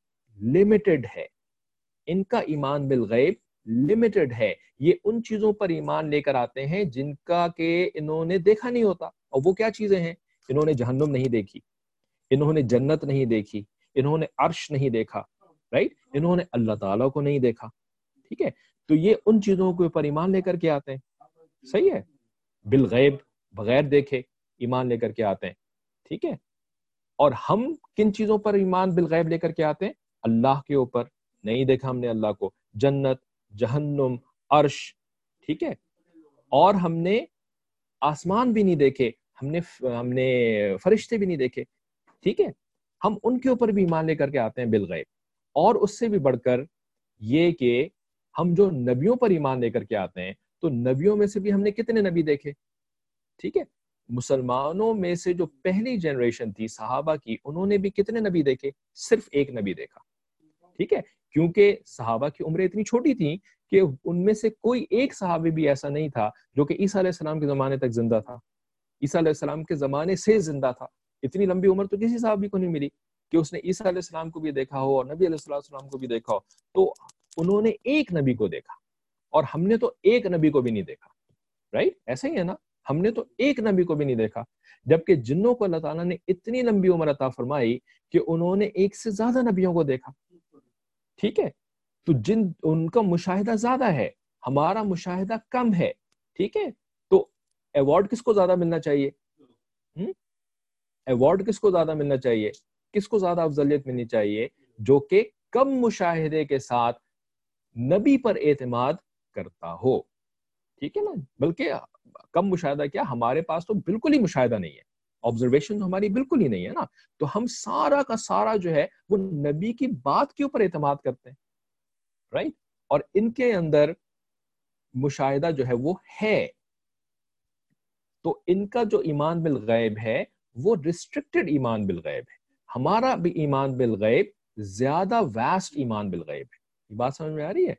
لمیٹڈ ہے. ان کا ایمان بالغیب لمیٹڈ ہے. یہ ان چیزوں پر ایمان لے کر آتے ہیں جن کا کہ انہوں نے دیکھا نہیں ہوتا. اور وہ کیا چیزیں ہیں؟ انہوں نے جہنم نہیں دیکھی، انہوں نے جنت نہیں دیکھی، انہوں نے عرش نہیں دیکھا، رائٹ. انہوں نے اللہ تعالیٰ کو نہیں دیکھا. ٹھیک ہے. تو یہ ان چیزوں کے اوپر ایمان لے کر کے آتے ہیں. صحیح ہے. بالغیب، بغیر دیکھے ایمان لے کر کے آتے ہیں. ٹھیک ہے. اور ہم کن چیزوں پر ایمان بالغیب لے کر کے آتے ہیں؟ اللہ کے اوپر. نہیں دیکھا ہم نے اللہ کو. جنت، جہنم، عرش. ٹھیک ہے. اور ہم نے آسمان بھی نہیں دیکھے، ہم نے ہم نے فرشتے بھی نہیں دیکھے، ٹھیک ہے، ہم ان کے اوپر بھی ایمان لے کر کے آتے ہیں بالغیب. اور اس سے بھی بڑھ کر یہ کہ ہم جو نبیوں پر ایمان لے کر کے آتے ہیں تو نبیوں میں سے بھی ہم نے کتنے نبی دیکھے، ٹھیک ہے. مسلمانوں میں سے جو پہلی جنریشن تھی صحابہ کی، انہوں نے بھی کتنے نبی دیکھے؟ صرف ایک نبی دیکھا، ٹھیک ہے، کیونکہ صحابہ کی عمریں اتنی چھوٹی تھیں کہ ان میں سے کوئی ایک صحابی بھی ایسا نہیں تھا جو کہ عیسیٰ علیہ السلام کے زمانے تک زندہ تھا، عیسیٰ علیہ السلام کے زمانے سے زندہ تھا. اتنی لمبی عمر تو کسی صحابی کو نہیں ملی کہ اس نے عیسیٰ علیہ السلام کو بھی دیکھا ہو اور نبی علیہ السلام کو بھی دیکھا ہو. تو انہوں نے ایک نبی کو دیکھا اور ہم نے تو ایک نبی کو بھی نہیں دیکھا، رائٹ؟ ایسا ہی ہے نا، ہم نے تو ایک نبی کو بھی نہیں دیکھا، جبکہ جنوں کو اللہ تعالیٰ نے اتنی لمبی عمر عطا فرمائی کہ انہوں نے ایک سے زیادہ نبیوں کو دیکھا، ٹھیک ہے. تو جن ان کا مشاہدہ زیادہ ہے، ہمارا مشاہدہ کم ہے، ٹھیک ہے. تو ایوارڈ کس کو زیادہ ملنا چاہیے؟ ایوارڈ کس کو زیادہ ملنا چاہیے؟ کس کو زیادہ افضلیت ملنی چاہیے؟ جو کہ کم مشاہدے کے ساتھ نبی پر اعتماد کرتا ہو، ٹھیک ہے نا. بلکہ کم مشاہدہ کیا، ہمارے پاس تو بالکل ہی مشاہدہ نہیں ہے، آبزرویشن تو ہماری بالکل ہی نہیں ہے نا. تو ہم سارا کا سارا جو ہے وہ نبی کی بات کے اوپر اعتماد کرتے ہیں، رائٹ. اور ان کے اندر مشاہدہ جو ہے وہ ہے. تو ان کا جو ایمان بالغیب ہے وہ ریسٹرکٹڈ ایمان بالغیب ہے. ہمارا بھی ایمان بالغیب زیادہ واسٹ ایمان بالغیب ہے. یہ بات سمجھ میں آ رہی ہے؟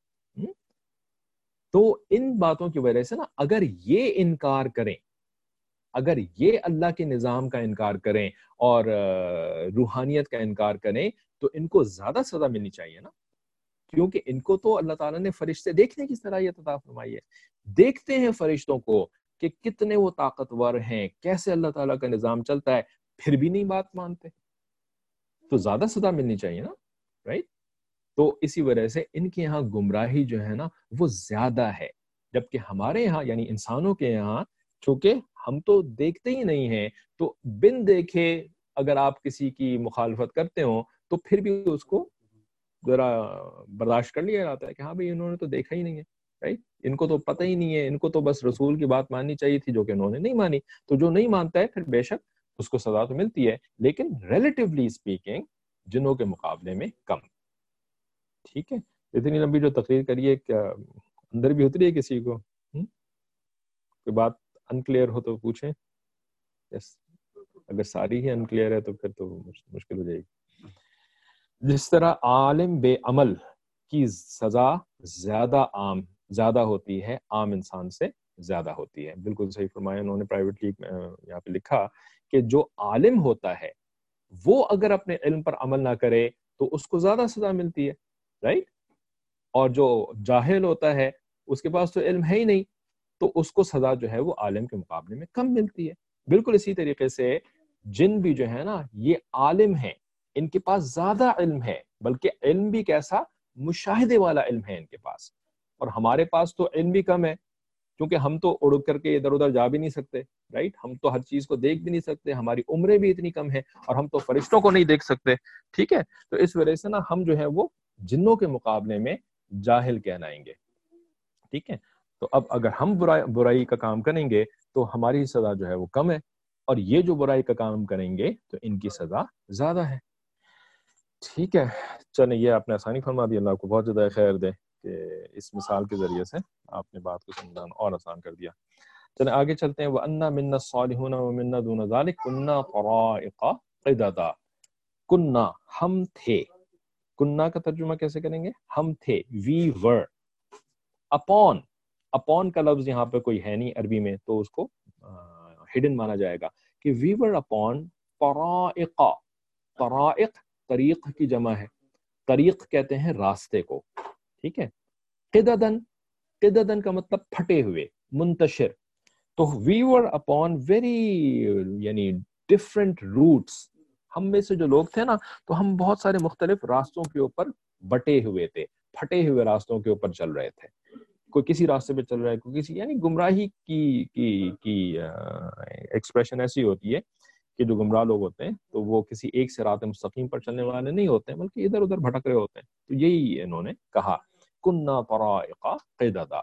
تو ان باتوں کی وجہ سے نا اگر یہ انکار کریں، اگر یہ اللہ کے نظام کا انکار کریں اور روحانیت کا انکار کریں تو ان کو زیادہ سزا ملنی چاہیے نا، کیونکہ ان کو تو اللہ تعالیٰ نے فرشتے دیکھنے کی صلاحیت عطا فرمائی ہے. دیکھتے ہیں فرشتوں کو کہ کتنے وہ طاقتور ہیں، کیسے اللہ تعالیٰ کا نظام چلتا ہے، پھر بھی نہیں بات مانتے، تو زیادہ سزا ملنی چاہیے نا، رائٹ. تو اسی وجہ سے ان کے یہاں گمراہی جو ہے نا وہ زیادہ ہے، جبکہ ہمارے یہاں یعنی انسانوں کے یہاں چونکہ ہم تو دیکھتے ہی نہیں ہیں، تو بن دیکھے اگر آپ کسی کی مخالفت کرتے ہو تو پھر بھی اس کو ذرا برداشت کر لیا جاتا ہے کہ ہاں بھائی انہوں نے تو دیکھا ہی نہیں ہے، رائٹ. ان کو تو پتہ ہی نہیں ہے، ان کو تو بس رسول کی بات ماننی چاہیے تھی جو کہ انہوں نے نہیں مانی. تو جو نہیں مانتا ہے پھر بے شک اس کو سزا تو ملتی ہے، لیکن ریلیٹیولی اسپیکنگ جنوں کے مقابلے میں کم. ٹھیک ہے. اتنی لمبی جو تقریر کریے کیا اندر بھی اتری ہے کسی کو؟ کوئی بات انکلیئر ہو تو پوچھیں. yes. اگر ساری ہی انکلیئر ہے تو پھر تو مشکل ہو جائے گی. جس طرح عالم بے عمل کی سزا زیادہ عام زیادہ ہوتی ہے، عام انسان سے زیادہ ہوتی ہے. بالکل صحیح فرمایا انہوں نے. پرائیویٹلی یہاں پہ لکھا کہ جو عالم ہوتا ہے وہ اگر اپنے علم پر عمل نہ کرے تو اس کو زیادہ سزا ملتی ہے، رائٹ. اور جو جاہل ہوتا ہے اس کے پاس تو علم ہے ہی نہیں تو اس کو سزا جو ہے وہ عالم کے مقابلے میں کم ملتی ہے. بالکل اسی طریقے سے جن بھی جو ہے نا یہ عالم ہیں، ان کے پاس زیادہ علم ہے، بلکہ علم بھی کیسا، مشاہدے والا علم ہے ان کے پاس. اور ہمارے پاس تو علم بھی کم ہے کیونکہ ہم تو اڑ کر کے ادھر ادھر جا بھی نہیں سکتے، رائٹ. ہم تو ہر چیز کو دیکھ بھی نہیں سکتے، ہماری عمریں بھی اتنی کم ہیں اور ہم تو فرشتوں کو نہیں دیکھ سکتے، ٹھیک ہے. تو اس وجہ سے نا ہم جو ہے وہ جنوں کے مقابلے میں جاہل کہلائیں گے، ٹھیک ہے. تو اب اگر ہم برائی برائی کا کام کریں گے تو ہماری سزا جو ہے وہ کم ہے، اور یہ جو برائی کا کام کریں گے تو ان کی سزا زیادہ ہے. ٹھیک ہے. چلیں یہ آپ نے آسانی فرما دی. اللہ کو بہت زیادہ خیر دے کہ اس مثال کے ذریعے سے آپ نے بات کو سمجھانا اور آسان کر دیا. چلیں آگے چلتے ہیں. وَأَنَّا مِنَّا الصَّالِحُونَ وَمِنَّا دُونَ ذَلِكَ كُنَّا طَرَائِقَ قِدَدًا. کنّا ہم تھے. کنّا کا ترجمہ کیسے کریں گے؟ ہم تھے، وی ور. اپون اپون کا لفظ یہاں پہ کوئی ہے نہیں عربی میں تو اس کو ہڈن مانا جائے گا کہ وی ور اپون طرائق. طرائق طریق کی جمع ہے. طریق کہتے ہیں راستے کو، ٹھیک ہے. قددن قددن کا مطلب پھٹے ہوئے، منتشر. تو وی ور اپون ویری یعنی ڈفرنٹ روٹس. ہم میں سے جو لوگ تھے نا تو ہم بہت سارے مختلف راستوں کے اوپر بٹے ہوئے تھے، پھٹے ہوئے راستوں کے اوپر چل رہے تھے. کوئی کسی راستے پہ چل رہا ہے، کوئی کسی، یعنی گمراہی کی کی کی ایکسپریشن ایسی ہوتی ہے کہ جو گمراہ لوگ ہوتے ہیں تو وہ کسی ایک صراط مستقیم پر چلنے والے نہیں ہوتے ہیں بلکہ ادھر ادھر بھٹک رہے ہوتے ہیں. تو یہی انہوں نے کہا کنّا طرائق قددا.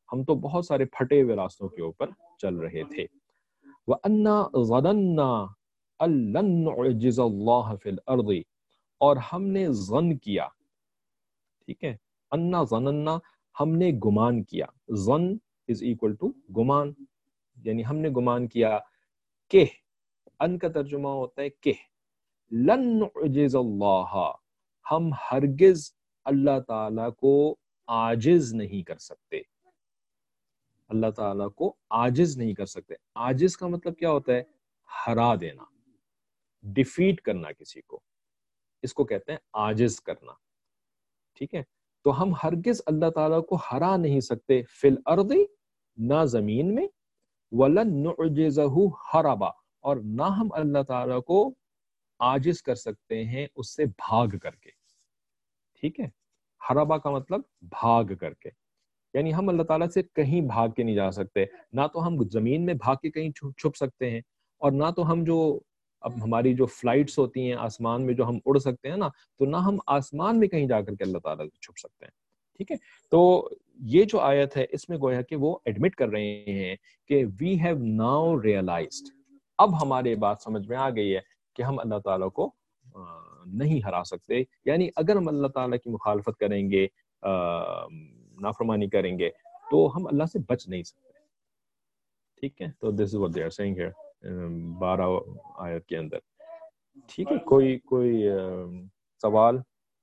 ہم تو بہت سارے پھٹے ہوئے راستوں کے اوپر چل رہے تھے. وَأَنَّا ظَنَنَّا أَن لَن نُعْجِزَ اللَّهَ فِي الْأَرْضِ، اور ہم نے ظن کیا، ٹھیک ہے، انا ظننا ہم نے گمان کیا، ظن از اکول ٹو گمان، یعنی ہم نے گمان کیا کہ، ان کا ترجمہ ہوتا ہے کہ، لن نعجز اللہ، ہم ہرگز اللہ تعالیٰ کو عاجز نہیں کر سکتے، اللہ تعالیٰ کو عاجز نہیں کر سکتے. عاجز کا مطلب کیا ہوتا ہے؟ ہرا دینا، ڈیفیٹ کرنا کسی کو، اس کو کہتے ہیں عاجز کرنا. ٹھیک ہے، تو ہم ہرگز اللہ تعالیٰ کو ہرا نہیں سکتے، فی الارض، نہ زمین میں، ولن نعجزہ ہربا، اور نہ ہم اللہ تعالیٰ کو عاجز کر سکتے ہیں اس سے بھاگ کر کے. ٹھیک ہے، ہربا کا مطلب بھاگ کر کے، یعنی ہم اللہ تعالیٰ سے کہیں بھاگ کے نہیں جا سکتے، نہ تو ہم زمین میں بھاگ کے کہیں چھپ سکتے ہیں، اور نہ تو ہم جو اب ہماری جو فلائٹس ہوتی ہیں آسمان میں جو ہم اڑ سکتے ہیں نا، تو نہ ہم آسمان میں کہیں جا کر کے اللہ تعالیٰ سے چھپ سکتے ہیں. ٹھیک ہے، تو یہ جو آیت ہے اس میں گویا کہ وہ ایڈمٹ کر رہے ہیں کہ وی ہیو ناؤ ریئلائزڈ، اب ہماری بات سمجھ میں آ گئی ہے کہ ہم اللہ تعالیٰ کو نہیں ہرا سکتے، یعنی اگر ہم اللہ تعالیٰ کی مخالفت کریں گے، نافرمانی کریں گے، تو ہم اللہ سے بچ نہیں سکتے. ٹھیک ہے، تو this is what they are seeing here بارہ آیت کے اندر. ٹھیک ہے، کوئی کوئی سوال؟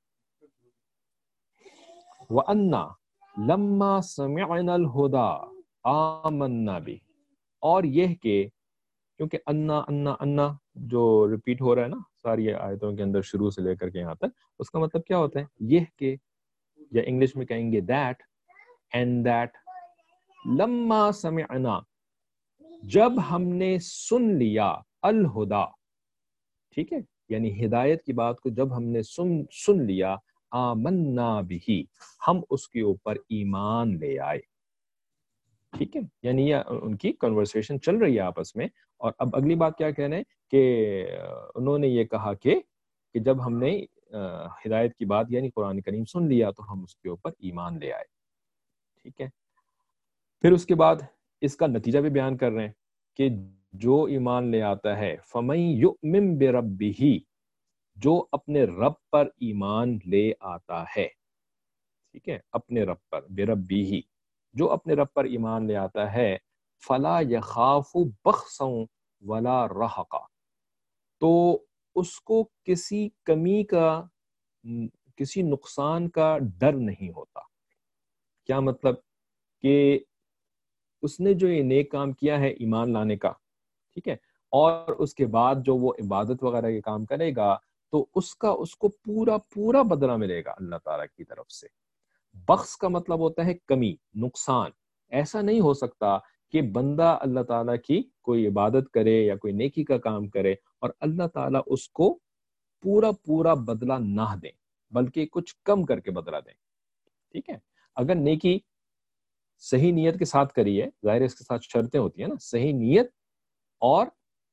وَأَنَّا لَمَّا سَمِعْنَا الْهُدَى آمَنَّا بِهِ، اور یہ کہ کیونکہ انا انا انا جو ریپیٹ ہو رہا ہے نا ساری آیتوں کے اندر شروع سے لے کر کے یہاں تک، اس کا مطلب کیا ہوتا ہے؟ یہ کہ، یا انگلش میں کہیں گے دیٹ، اینڈ دیٹ، لما سمعنا، جب ہم نے سن لیا، الہدا، ٹھیک ہے، یعنی ہدایت کی بات کو جب ہم نے سن سن لیا، آمنا بھی، ہم اس کے اوپر ایمان لے آئے. ٹھیک ہے، یعنی یہ ان کی کنورسیشن چل رہی ہے آپس میں، اور اب اگلی بات کیا کہہ رہے ہیں کہ انہوں نے یہ کہا کہ کہ جب ہم نے ہدایت کی بات یعنی قرآن کریم سن لیا تو ہم اس کے اوپر ایمان لے آئے. ٹھیک ہے، پھر اس کے بعد اس کا نتیجہ بھی بیان کر رہے ہیں کہ جو ایمان لے آتا ہے، فَمَن يُؤْمِن بِرَبِّهِ، جو اپنے رب پر ایمان لے آتا ہے. ٹھیک ہے، اپنے رب پر، بِرَبِّهِ، جو اپنے رب پر ایمان لے آتا ہے، فَلَا يَخَافُ بَخْسًا وَلَا رَهَقًا، تو اس کو کسی کمی کا، کسی نقصان کا ڈر نہیں ہوتا. کیا مطلب؟ کہ اس نے جو یہ نیک کام کیا ہے ایمان لانے کا، ٹھیک ہے، اور اس کے بعد جو وہ عبادت وغیرہ کے کام کرے گا تو اس کا اس کو پورا پورا بدلہ ملے گا اللہ تعالیٰ کی طرف سے. بخس کا مطلب ہوتا ہے کمی، نقصان. ایسا نہیں ہو سکتا کہ بندہ اللہ تعالیٰ کی کوئی عبادت کرے یا کوئی نیکی کا کام کرے اور اللہ تعالیٰ اس کو پورا پورا بدلہ نہ دیں، بلکہ کچھ کم کر کے بدلہ دیں. ٹھیک ہے، اگر نیکی صحیح نیت کے ساتھ کری ہے، ظاہر اس کے ساتھ شرطیں ہوتی ہیں نا، صحیح نیت اور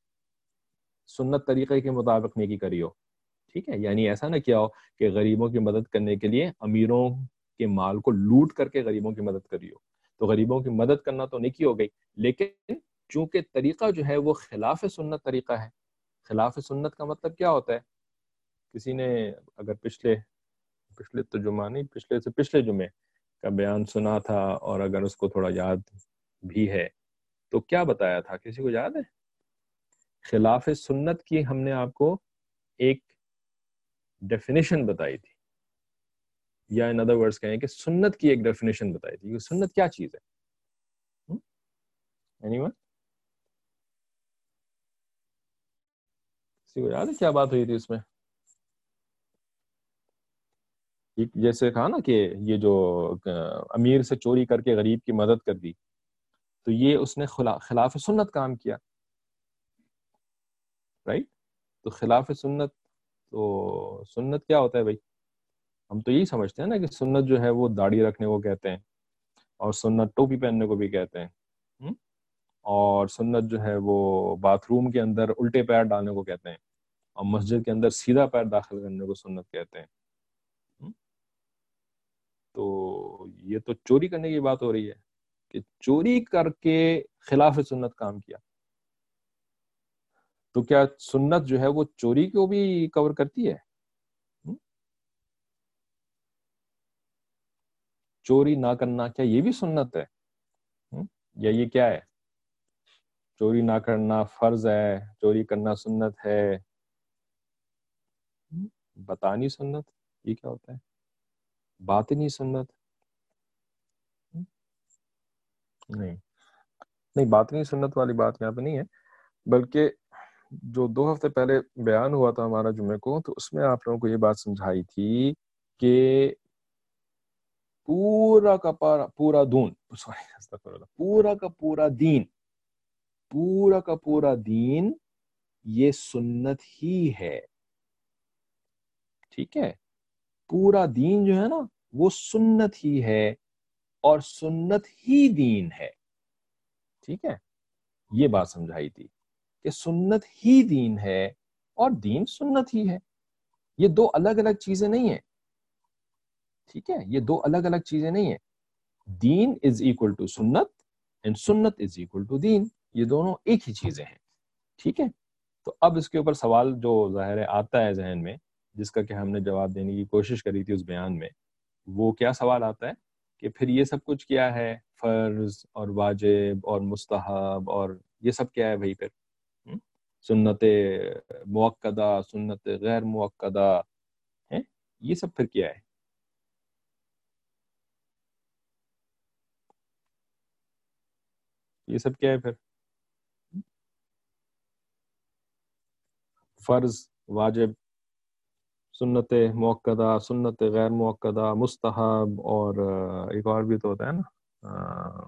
سنت طریقے کے مطابق نیکی کری ہو. ٹھیک ہے، یعنی ایسا نہ کیا ہو کہ غریبوں کی مدد کرنے کے لیے امیروں کے مال کو لوٹ کر کے غریبوں کی مدد کری ہو، تو غریبوں کی مدد کرنا تو نیکی ہو گئی، لیکن چونکہ طریقہ جو ہے وہ خلاف سنت طریقہ ہے. خلاف سنت کا مطلب کیا ہوتا ہے؟ کسی نے اگر پچھلے پچھلے تو جمعہ نہیں پچھلے سے پچھلے جمعے کا بیان سنا تھا، اور اگر اس کو تھوڑا یاد بھی ہے تو کیا بتایا تھا، کسی کو یاد ہے؟ خلاف سنت کی ہم نے آپ کو ایک ڈیفینیشن بتائی تھی، یا ان ادر ورڈز کہیں کہ سنت کی ایک ڈیفینیشن بتائی تھی کہ سنت کیا چیز ہے. Anyone? کسی کو یاد ہے کیا بات ہوئی تھی اس میں؟ جیسے کہا نا کہ یہ جو امیر سے چوری کر کے غریب کی مدد کر دی تو یہ اس نے خلاف سنت کام کیا، رائٹ؟ تو خلاف سنت، تو سنت کیا ہوتا ہے بھائی؟ ہم تو یہی سمجھتے ہیں نا کہ سنت جو ہے وہ داڑھی رکھنے کو کہتے ہیں، اور سنت ٹوپی پہننے کو بھی کہتے ہیں، اور سنت جو ہے وہ باتھ روم کے اندر الٹے پیر ڈالنے کو کہتے ہیں، اور مسجد کے اندر سیدھا پیر داخل کرنے کو سنت کہتے ہیں. تو یہ تو چوری کرنے کی بات ہو رہی ہے، کہ چوری کر کے خلاف سنت کام کیا، تو کیا سنت جو ہے وہ چوری کو بھی کور کرتی ہے؟ چوری نہ کرنا کیا یہ بھی سنت ہے یا یہ کیا ہے؟ چوری نہ کرنا فرض ہے، چوری کرنا سنت ہے، بطانی سنت یہ کیا ہوتا ہے؟ باطنی سنت نہیں نہیں باطنی سنت والی بات یہاں پہ نہیں ہے، بلکہ جو دو ہفتے پہلے بیان ہوا تھا ہمارا جمعے کو، تو اس میں آپ لوگوں کو یہ بات سمجھائی تھی کہ پورا کا پورا پورا دون سوری پورا کا پورا دین پورا کا پورا دین یہ سنت ہی ہے، ٹھیک ہے؟ پورا دین جو ہے نا وہ سنت ہی ہے اور سنت ہی دین ہے، ٹھیک ہے؟ یہ بات سمجھائی تھی کہ سنت ہی دین ہے اور دین سنت ہی ہے، یہ دو الگ الگ چیزیں نہیں ہیں، ٹھیک ہے؟ یہ دو الگ الگ چیزیں نہیں ہیں، دین از اکول ٹو سنت اینڈ سنت از اکول ٹو دین، یہ دونوں ایک ہی چیزیں ہیں، ٹھیک ہے؟ تو اب اس کے اوپر سوال جو ظاہر ہے آتا ہے ذہن میں، جس کا کہ ہم نے جواب دینے کی کوشش کری تھی اس بیان میں، وہ کیا سوال آتا ہے کہ پھر یہ سب کچھ کیا ہے؟ فرض اور واجب اور مستحب اور یہ سب کیا ہے بھائی؟ پھر سنت موقدہ، سنت غیر موقدہ ہے، یہ سب پھر کیا ہے؟ یہ سب کیا ہے پھر؟ فرض، واجب، سنت موقدہ، سنت غیر موقدہ، مستحب اور ایک اور بھی تو ہوتا ہے نا،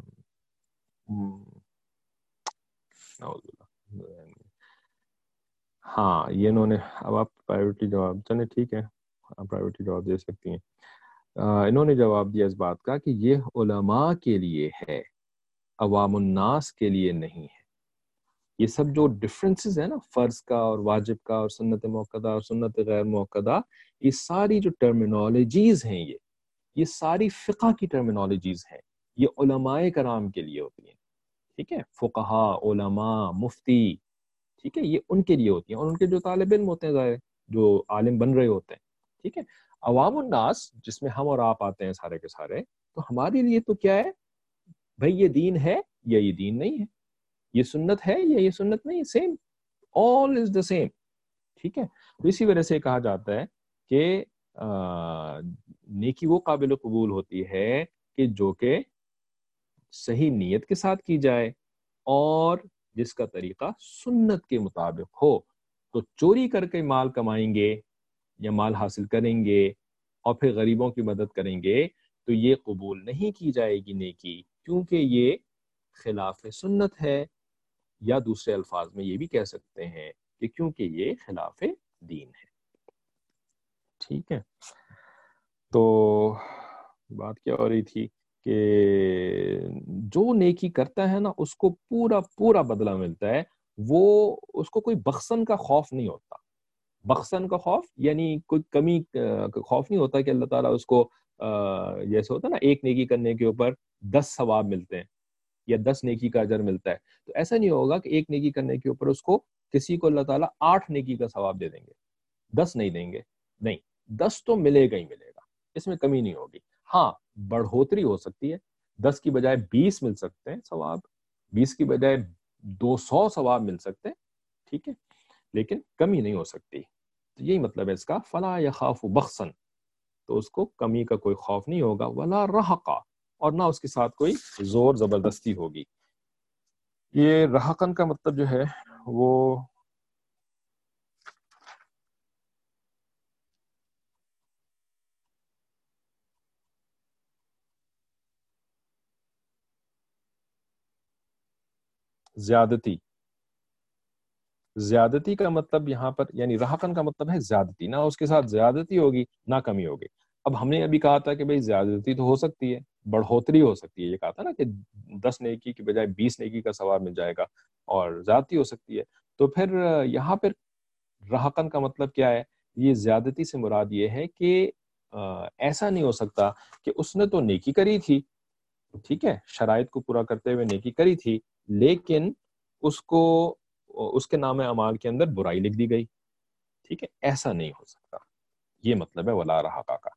ہاں یہ انہوں نے، اب آپ پرائیویٹلی جواب چلیں ٹھیک ہے آپ پرائیویٹلی جواب دے سکتی ہیں، انہوں نے جواب دیا اس بات کا کہ یہ علماء کے لیے ہے، عوام الناس کے لیے نہیں ہے۔ یہ سب جو ڈفرینسز ہیں نا، فرض کا اور واجب کا اور سنت موقدہ اور سنت غیر موقدہ، یہ ساری جو ٹرمینالوجیز ہیں، یہ یہ ساری فقہ کی ٹرمینالوجیز ہیں، یہ علماء کرام کے لیے ہوتی ہیں، ٹھیک ہے؟ فقہاء، علماء، مفتی، ٹھیک ہے؟ یہ ان کے لیے ہوتی ہیں، اور ان کے جو طالب علم ہوتے ہیں ظاہر جو عالم بن رہے ہوتے ہیں، ٹھیک ہے؟ عوام الناس جس میں ہم اور آپ آتے ہیں سارے کے سارے، تو ہمارے لیے تو کیا ہے بھائی؟ یہ دین ہے یا یہ دین نہیں ہے، یہ سنت ہے یا یہ سنت نہیں، same, all is the same، ٹھیک ہے؟ تو اسی وجہ سے کہا جاتا ہے کہ نیکی وہ قابل قبول ہوتی ہے کہ جو کہ صحیح نیت کے ساتھ کی جائے اور جس کا طریقہ سنت کے مطابق ہو۔ تو چوری کر کے مال کمائیں گے یا مال حاصل کریں گے اور پھر غریبوں کی مدد کریں گے تو یہ قبول نہیں کی جائے گی نیکی، کیونکہ یہ خلاف سنت ہے، یا دوسرے الفاظ میں یہ بھی کہہ سکتے ہیں کہ کیونکہ یہ خلاف دین ہے، ٹھیک ہے؟ تو بات کیا ہو رہی تھی کہ جو نیکی کرتا ہے نا اس کو پورا پورا بدلہ ملتا ہے، وہ اس کو کوئی بخشن کا خوف نہیں ہوتا، بخشن کا خوف یعنی کوئی کمی کا خوف نہیں ہوتا کہ اللہ تعالیٰ اس کو جیسے ہوتا ہے نا ایک نیکی کرنے کے اوپر دس ثواب ملتے ہیں یا دس نیکی کا اجر ملتا ہے، تو ایسا نہیں ہوگا کہ ایک نیکی کرنے کے اوپر اس کو کسی کو اللہ تعالیٰ آٹھ نیکی کا ثواب دے دیں گے، دس نہیں دیں گے، نہیں، دس تو ملے گا ہی ملے گا، اس میں کمی نہیں ہوگی، ہاں بڑھوتری ہو سکتی ہے، دس کی بجائے بیس مل سکتے ہیں ثواب، بیس کی بجائے دو سو ثواب مل سکتے ہیں، ٹھیک ہے؟ لیکن کمی نہیں ہو سکتی، تو یہی مطلب ہے اس کا، فلا یخاف بخسن، تو اس کو کمی کا کوئی خوف نہیں ہوگا، ولا رہقا، اور نہ اس کے ساتھ کوئی زور زبردستی ہوگی۔ یہ رہقن کا مطلب جو ہے وہ زیادتی، زیادتی کا مطلب یہاں پر یعنی رہقن کا مطلب ہے زیادتی، نہ اس کے ساتھ زیادتی ہوگی نہ کمی ہوگی۔ اب ہم نے ابھی کہا تھا کہ بھئی زیادتی تو ہو سکتی ہے، بڑھوتری ہو سکتی ہے، یہ کہا تھا نا کہ دس نیکی کی بجائے بیس نیکی کا ثواب مل جائے گا، اور زیادتی ہو سکتی ہے، تو پھر یہاں پر رہقن کا مطلب کیا ہے؟ یہ زیادتی سے مراد یہ ہے کہ ایسا نہیں ہو سکتا کہ اس نے تو نیکی کری تھی ٹھیک ہے، شرائط کو پورا کرتے ہوئے نیکی کری تھی، لیکن اس کو اس کے نام اعمال کے اندر برائی لکھ دی گئی. ٹھیک ہے، ایسا نہیں ہو سکتا. یہ مطلب ہے ولا رحقا کا.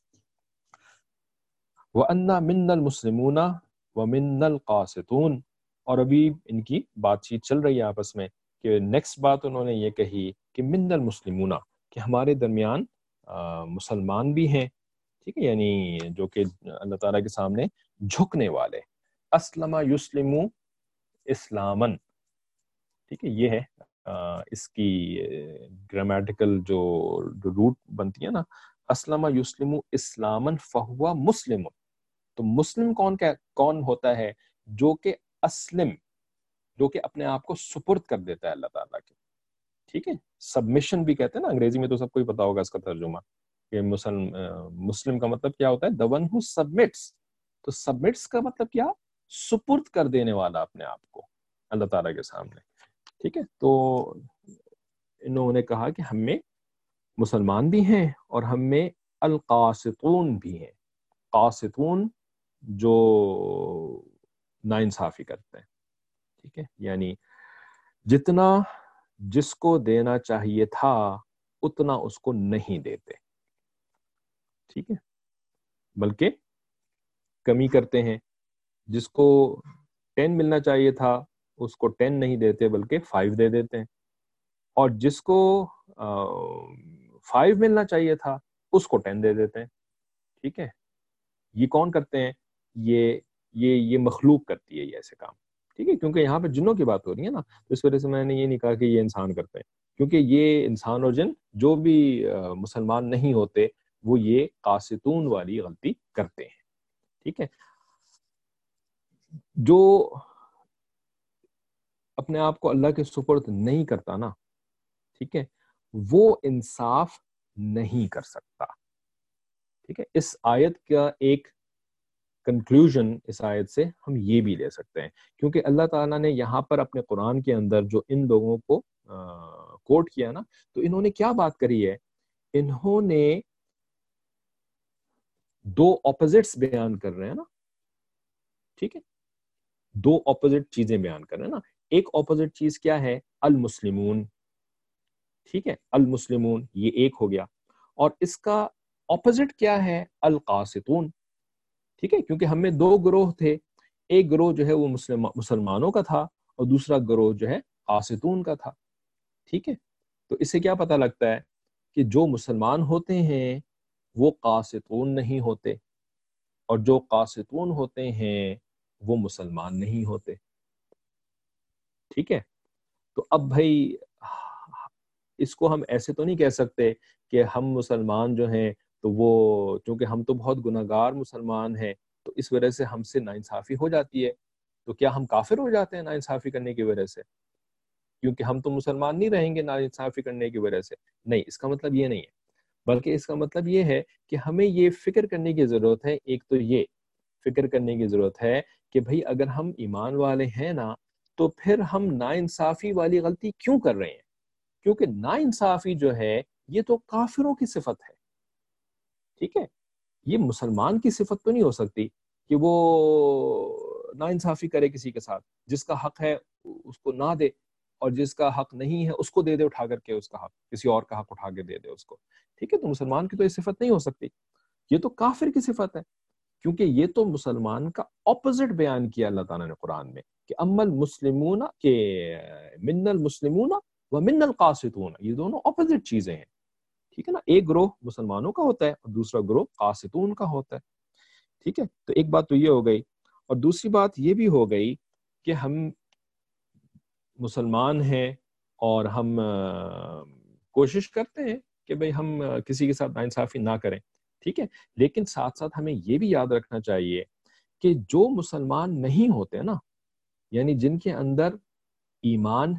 وَأَنَّا مِنَّا الْمُسْلِمُونَ وَمِنَّا الْقَاسِطُونَ. اور ابھی ان کی بات چیت چل رہی ہے آپس میں کہ نیکسٹ بات انہوں نے یہ کہی کہ من المسلمون، کہ ہمارے درمیان مسلمان بھی ہیں. ٹھیک ہے، یعنی جو کہ اللہ تعالیٰ کے سامنے جھکنے والے. اسلم یسلم اسلامن. ٹھیک ہے، یہ ہے اس کی گرامیٹیکل جو روٹ بنتی ہے نا، اسلم یسلم اسلامن فہو مسلم. تو مسلم کون کیا کون ہوتا ہے؟ جو کہ اسلم، جو کہ اپنے آپ کو سپرد کر دیتا ہے اللہ تعالیٰ کے. ٹھیک ہے، سبمیشن بھی کہتے ہیں نا انگریزی میں، تو سب کو ہی پتا ہوگا اس کا ترجمہ کہ مسلم مسلم کا مطلب کیا ہوتا ہے؟ the one who submits. تو سبمٹس کا مطلب کیا؟ سپرد کر دینے والا اپنے آپ کو اللہ تعالیٰ کے سامنے. ٹھیک ہے، تو انہوں نے کہا کہ ہم میں مسلمان بھی ہیں اور ہم میں القاسطون بھی ہیں. قاسطون جو ناانصافی کرتے ہیں. ٹھیک ہے، یعنی جتنا جس کو دینا چاہیے تھا اتنا اس کو نہیں دیتے. ٹھیک ہے، بلکہ کمی کرتے ہیں. جس کو ٹین ملنا چاہیے تھا اس کو ٹین نہیں دیتے بلکہ فائیو دے دیتے ہیں. اور جس کو فائیو ملنا چاہیے تھا اس کو ٹین دے دیتے ہیں. ٹھیک ہے، یہ کون کرتے ہیں؟ یہ یہ یہ مخلوق کرتی ہے یہ ایسے کام. ٹھیک ہے، کیونکہ یہاں پہ جنوں کی بات ہو رہی ہے نا، تو اس وجہ سے میں نے یہ نہیں کہا کہ یہ انسان کرتے ہیں، کیونکہ یہ انسان اور جن جو بھی مسلمان نہیں ہوتے وہ یہ قاسطون والی غلطی کرتے ہیں. ٹھیک ہے، جو اپنے آپ کو اللہ کے سپرد نہیں کرتا نا، ٹھیک ہے، وہ انصاف نہیں کر سکتا. ٹھیک ہے، اس آیت کا ایک کنکلوژن اس آیت سے ہم یہ بھی لے سکتے ہیں، کیونکہ اللہ تعالیٰ نے یہاں پر اپنے قرآن کے اندر جو ان لوگوں کو کوٹ کیا نا، تو انہوں نے کیا بات کری ہے؟ انہوں نے دو اپوزٹس بیان کر رہے ہیں نا. ٹھیک ہے، دو اپوزٹ چیزیں بیان کر رہے ہیں نا. ایک اپوزٹ چیز کیا ہے؟ المسلمون. ٹھیک ہے، المسلمون یہ ایک ہو گیا. اور اس کا اپوزٹ کیا ہے؟ القاسطون. ٹھیک ہے، کیونکہ ہم میں دو گروہ تھے. ایک گروہ جو ہے وہ مسلم مسلمانوں کا تھا اور دوسرا گروہ جو ہے قاسطون کا تھا. ٹھیک ہے، تو اس سے کیا پتہ لگتا ہے کہ جو مسلمان ہوتے ہیں وہ قاسطون نہیں ہوتے، اور جو قاسطون ہوتے ہیں وہ مسلمان نہیں ہوتے. ٹھیک ہے، تو اب بھائی اس کو ہم ایسے تو نہیں کہہ سکتے کہ ہم مسلمان جو ہیں تو وہ چونکہ ہم تو بہت گناہگار مسلمان ہیں تو اس وجہ سے ہم سے ناانصافی ہو جاتی ہے، تو کیا ہم کافر ہو جاتے ہیں ناانصافی کرنے کی وجہ سے؟ کیونکہ ہم تو مسلمان نہیں رہیں گے ناانصافی کرنے کی وجہ سے. نہیں، اس کا مطلب یہ نہیں ہے، بلکہ اس کا مطلب یہ ہے کہ ہمیں یہ فکر کرنے کی ضرورت ہے. ایک تو یہ فکر کرنے کی ضرورت ہے کہ بھئی اگر ہم ایمان والے ہیں نا تو پھر ہم ناانصافی والی غلطی کیوں کر رہے ہیں؟ کیونکہ ناانصافی جو ہے یہ تو کافروں کی صفت ہے. ٹھیک ہے، یہ مسلمان کی صفت تو نہیں ہو سکتی کہ وہ ناانصافی کرے کسی کے ساتھ. جس کا حق ہے اس کو نہ دے اور جس کا حق نہیں ہے اس کو دے دے اٹھا کر کے، اس کا حق کسی اور کا حق اٹھا کے دے دے اس کو. ٹھیک ہے، تو مسلمان کی تو یہ صفت نہیں ہو سکتی، یہ تو کافر کی صفت ہے. کیونکہ یہ تو مسلمان کا اپوزٹ بیان کیا اللہ تعالیٰ نے قرآن میں کہ اما المسلمون کہ من المسلمون ومن القاسطون، یہ دونوں اپوزٹ چیزیں ہیں. ٹھیک ہے نا، ایک گروہ مسلمانوں کا ہوتا ہے اور دوسرا گروہ قاسطون کا ہوتا ہے. ٹھیک ہے، تو ایک بات تو یہ ہو گئی. اور دوسری بات یہ بھی ہو گئی کہ ہم مسلمان ہیں اور ہم کوشش کرتے ہیں کہ بھئی ہم کسی کے ساتھ ناانصافی نہ کریں. ٹھیک ہے، لیکن ساتھ ساتھ ہمیں یہ بھی یاد رکھنا چاہیے کہ جو مسلمان نہیں ہوتے نا، یعنی جن کے اندر ایمان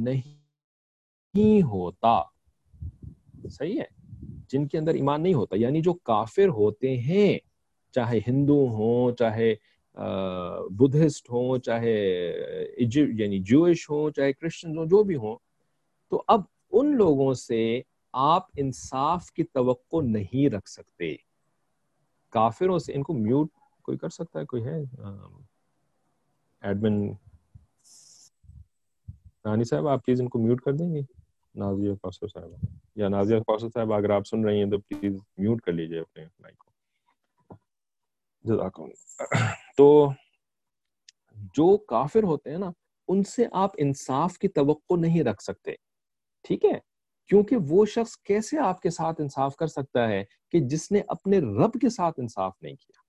نہیں ہوتا، صحیح ہے، جن کے اندر ایمان نہیں ہوتا، یعنی جو کافر ہوتے ہیں، چاہے ہندو ہوں، چاہے بدھسٹ ہوں، چاہے یعنی جوئش ہوں، چاہے کرسچن ہوں، جو بھی ہوں، تو اب ان لوگوں سے آپ انصاف کی توقع نہیں رکھ سکتے. کافروں سے ان کو میوٹ کوئی کر سکتا ہے؟ کوئی ہے ایڈمن؟ رانی صاحب آپ پلیز ان کو میوٹ کر دیں گے، نازیہ کوثر صاحب، یا نازیہ کوثر صاحب اگر آپ سن رہی ہیں تو پلیز میوٹ کر لیجیے اپنے مائک کو، جزاک اللہ۔ تو جو کافر ہوتے ہیں نا ان سے آپ انصاف کی توقع نہیں رکھ سکتے، ٹھیک ہے، کیونکہ وہ شخص کیسے آپ کے ساتھ انصاف کر سکتا ہے کہ جس نے اپنے رب کے ساتھ انصاف نہیں کیا،